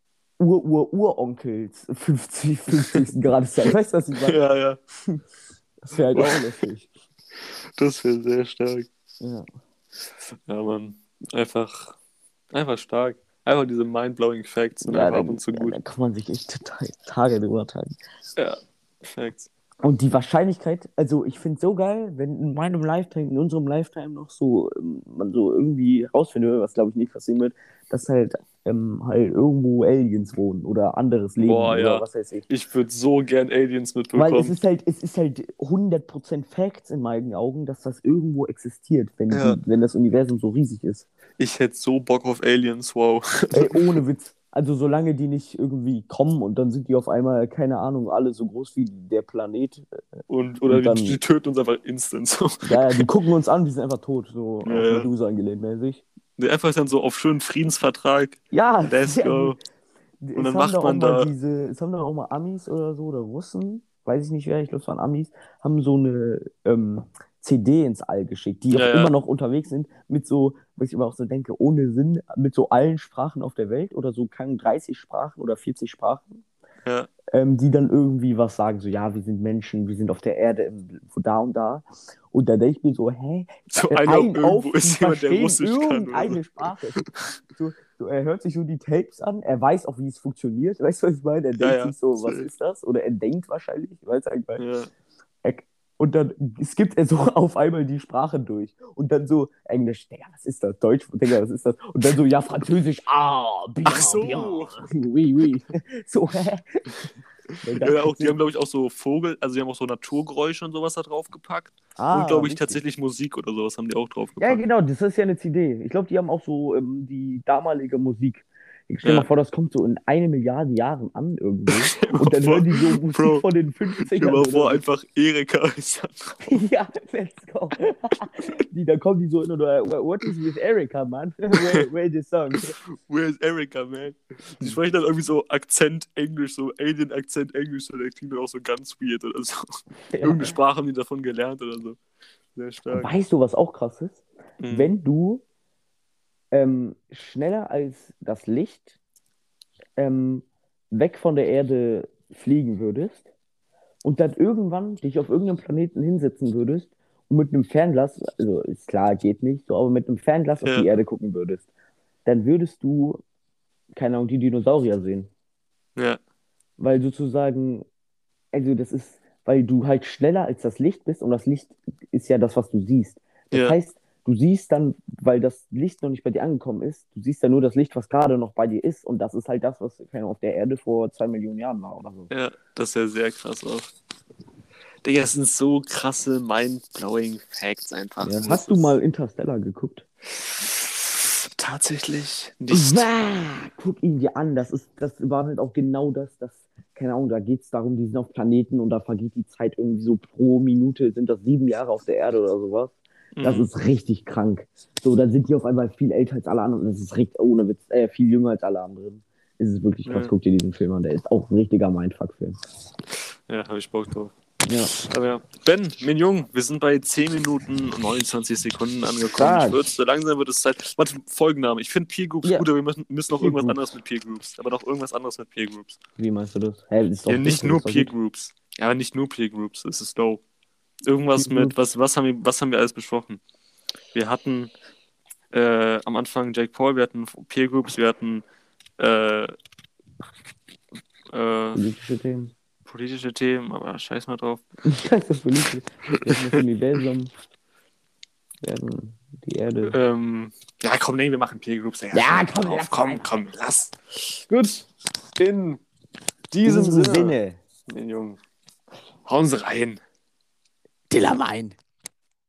S1: Ur-Ur-Uronkels fünfzig, fünfzigsten Grades sein. Weißt du, was ich meine?
S2: Ja, ja.
S1: Das wäre halt auch lustig.
S2: Das wäre sehr stark.
S1: Ja.
S2: Ja, Mann. Einfach, einfach stark. Einfach diese mind-blowing Facts sind
S1: Ja,
S2: einfach
S1: da,
S2: ab und zu
S1: ja,
S2: gut.
S1: da kann man sich echt total Tage drüber tagen.
S2: Ja, Facts.
S1: Und die Wahrscheinlichkeit, also ich finde es so geil, wenn in meinem Lifetime, in unserem Lifetime noch so, ähm, man so irgendwie rausfindet, was glaube ich nicht passieren wird, dass halt, ähm, halt irgendwo Aliens wohnen oder anderes Leben
S2: Boah,
S1: oder
S2: ja.
S1: was weiß ich.
S2: Ich würde so gern Aliens
S1: Weil es
S2: mitbekommen.
S1: ist halt, es ist halt hundert Prozent Facts in meinen Augen, dass das irgendwo existiert, wenn,
S2: Ja.
S1: die, wenn das Universum so riesig ist.
S2: Ich hätte so Bock auf Aliens, wow.
S1: Ey, ohne Witz. Also solange die nicht irgendwie kommen und dann sind die auf einmal, keine Ahnung, alle so groß wie der Planet.
S2: Und, oder
S1: Und
S2: die,
S1: dann-
S2: die töten uns einfach instant so.
S1: Ja, ja, die gucken uns an, die sind einfach tot, so
S2: Ja,
S1: auf
S2: ja.
S1: Medusa angelehnt mäßig.
S2: Nee, einfach dann so auf schönen Friedensvertrag.
S1: Ja,
S2: Let's
S1: sehr
S2: go.
S1: gut.
S2: Und
S1: Es
S2: dann
S1: haben
S2: macht
S1: da auch
S2: man
S1: mal
S2: da-
S1: diese, es haben da auch mal Amis oder so, oder Russen, weiß ich nicht wer, ich glaube es waren Amis, haben so eine ähm, C D ins All geschickt, die
S2: Ja,
S1: auch
S2: ja.
S1: immer noch unterwegs sind, mit so, was ich immer auch so denke, ohne Sinn, mit so allen Sprachen auf der Welt oder so kann dreißig Sprachen oder vierzig Sprachen,
S2: Ja.
S1: ähm, die dann irgendwie was sagen, so ja, wir sind Menschen, wir sind auf der Erde, im, da und da. Und da denke ich mir so, hä?
S2: So
S1: Äh,
S2: einer
S1: ein
S2: irgendwo
S1: auf,
S2: ist
S1: die
S2: jemand, der
S1: verstehen
S2: Russisch kann oder
S1: irgendeine
S2: so.
S1: Sprache. So, so, er hört sich so die Tapes an, er weiß auch, wie es funktioniert. Weißt du, was ich meine? Er
S2: Ja,
S1: denkt
S2: ja,
S1: sich so, was
S2: safe.
S1: ist das? Oder er denkt wahrscheinlich, ich weiß nicht, weil
S2: Ja.
S1: er, und dann skippt er so auf einmal die Sprache durch. Und dann so, Englisch, Digga, was ist das? Deutsch, Digga, was ist das? Und dann so, ja, Französisch, ah, bien,
S2: Ach so.
S1: bien. Oui, oui. So, hä?
S2: Ja, auch, die haben, glaube ich, auch so Vogel, also die haben auch so Naturgeräusche und sowas da drauf gepackt.
S1: Ah,
S2: und, glaube ich,
S1: wichtig.
S2: tatsächlich Musik oder sowas haben die auch drauf
S1: Ja,
S2: gepackt.
S1: genau, das ist ja eine C D. Ich glaube, die haben auch so ähm, die damalige Musik. Ich stell
S2: Ja.
S1: mal vor, das kommt so in eine Milliarde Jahren an irgendwie.
S2: Stell mal
S1: Und dann
S2: vor,
S1: hören die so Musik
S2: Bro,
S1: von den
S2: Stell
S1: fünfzigern.
S2: mal vor,
S1: oder
S2: einfach Erika ist dann
S1: so. Ja, let's go. Die, dann kommen die so in oder what is with Erica, man? Where, where the song?
S2: Where's Erika, man? Die sprechen dann irgendwie so Akzent Englisch, so Alien-Akzent Englisch, so, der klingt dann auch so ganz weird oder so.
S1: Ja.
S2: Irgendeine Sprache haben die davon gelernt oder so. Sehr stark.
S1: Weißt du, was auch krass ist?
S2: Mhm.
S1: Wenn du ähm, schneller als das Licht ähm, weg von der Erde fliegen würdest und dann irgendwann dich auf irgendeinem Planeten hinsetzen würdest und mit einem Fernglas, also ist klar, geht nicht, so, aber mit einem Fernglas auf
S2: Ja.
S1: die Erde gucken würdest, dann würdest du, keine Ahnung, die Dinosaurier sehen.
S2: Ja,
S1: Weil sozusagen, also das ist, weil du halt schneller als das Licht bist und das Licht ist ja das, was du siehst. Das
S2: Ja.
S1: heißt, du siehst dann, weil das Licht noch nicht bei dir angekommen ist, du siehst dann nur das Licht, was gerade noch bei dir ist und das ist halt das, was keine Ahnung, auf der Erde vor zwei Millionen Jahren war oder so.
S2: ja, das ist ja sehr krass auch. Digga, das sind so krasse mind-blowing Facts einfach.
S1: Ja,
S2: Das
S1: hast du
S2: ist-
S1: mal Interstellar geguckt?
S2: tatsächlich nicht.
S1: Wah, guck ihn dir an, das ist, das war halt auch genau das, das, keine Ahnung, da geht es darum, die sind auf Planeten und da vergeht die Zeit irgendwie so pro Minute, sind das sieben Jahre auf der Erde oder sowas. Das
S2: Mhm.
S1: ist richtig krank. So, dann sind die auf einmal viel älter als alle anderen und das ist richtig, ohne Witz, äh, viel jünger als alle anderen. Es ist wirklich krass,
S2: Ja.
S1: guck dir diesen Film an, der ist auch ein richtiger Mindfuck-Film.
S2: Ja, habe ich Bock drauf.
S1: Ja.
S2: Aber ja. Ben, mein Jung, wir sind bei zehn Minuten und neunundzwanzig Sekunden angekommen.
S1: Stark.
S2: Ich würde, so langsam wird es Zeit. Warte, Folgenname. Ich finde Peer Groups
S1: Ja.
S2: gut, aber wir müssen, müssen noch
S1: Peer
S2: irgendwas
S1: Groups.
S2: anderes mit Peer Groups. Aber noch irgendwas anderes mit Peer Groups.
S1: Wie meinst du das? Hä, das ist doch
S2: Ja, nicht
S1: gut,
S2: nur
S1: das ist doch
S2: Peer
S1: gut.
S2: Groups. Ja, nicht nur Peer Groups. Es ist low. Irgendwas
S1: Peer
S2: mit, was, was, haben wir, was haben wir alles besprochen? Wir hatten äh, am Anfang Jake Paul, wir hatten Peer Groups, wir hatten äh, äh,
S1: Politische Themen.
S2: politische Themen, aber scheiß mal drauf.
S1: Scheiße, politisch. Wir haben das Universum. Wir haben die Erde.
S2: Ähm, ja, komm, nee, wir machen Peer Groups.
S1: Ja, komm,
S2: drauf,
S1: lass
S2: komm,
S1: mal.
S2: komm, lass. Gut, in
S1: In
S2: diesem
S1: diesem
S2: Sinne,
S1: Sinne.
S2: mein Jungen, hauen Sie rein.
S1: Dillermein.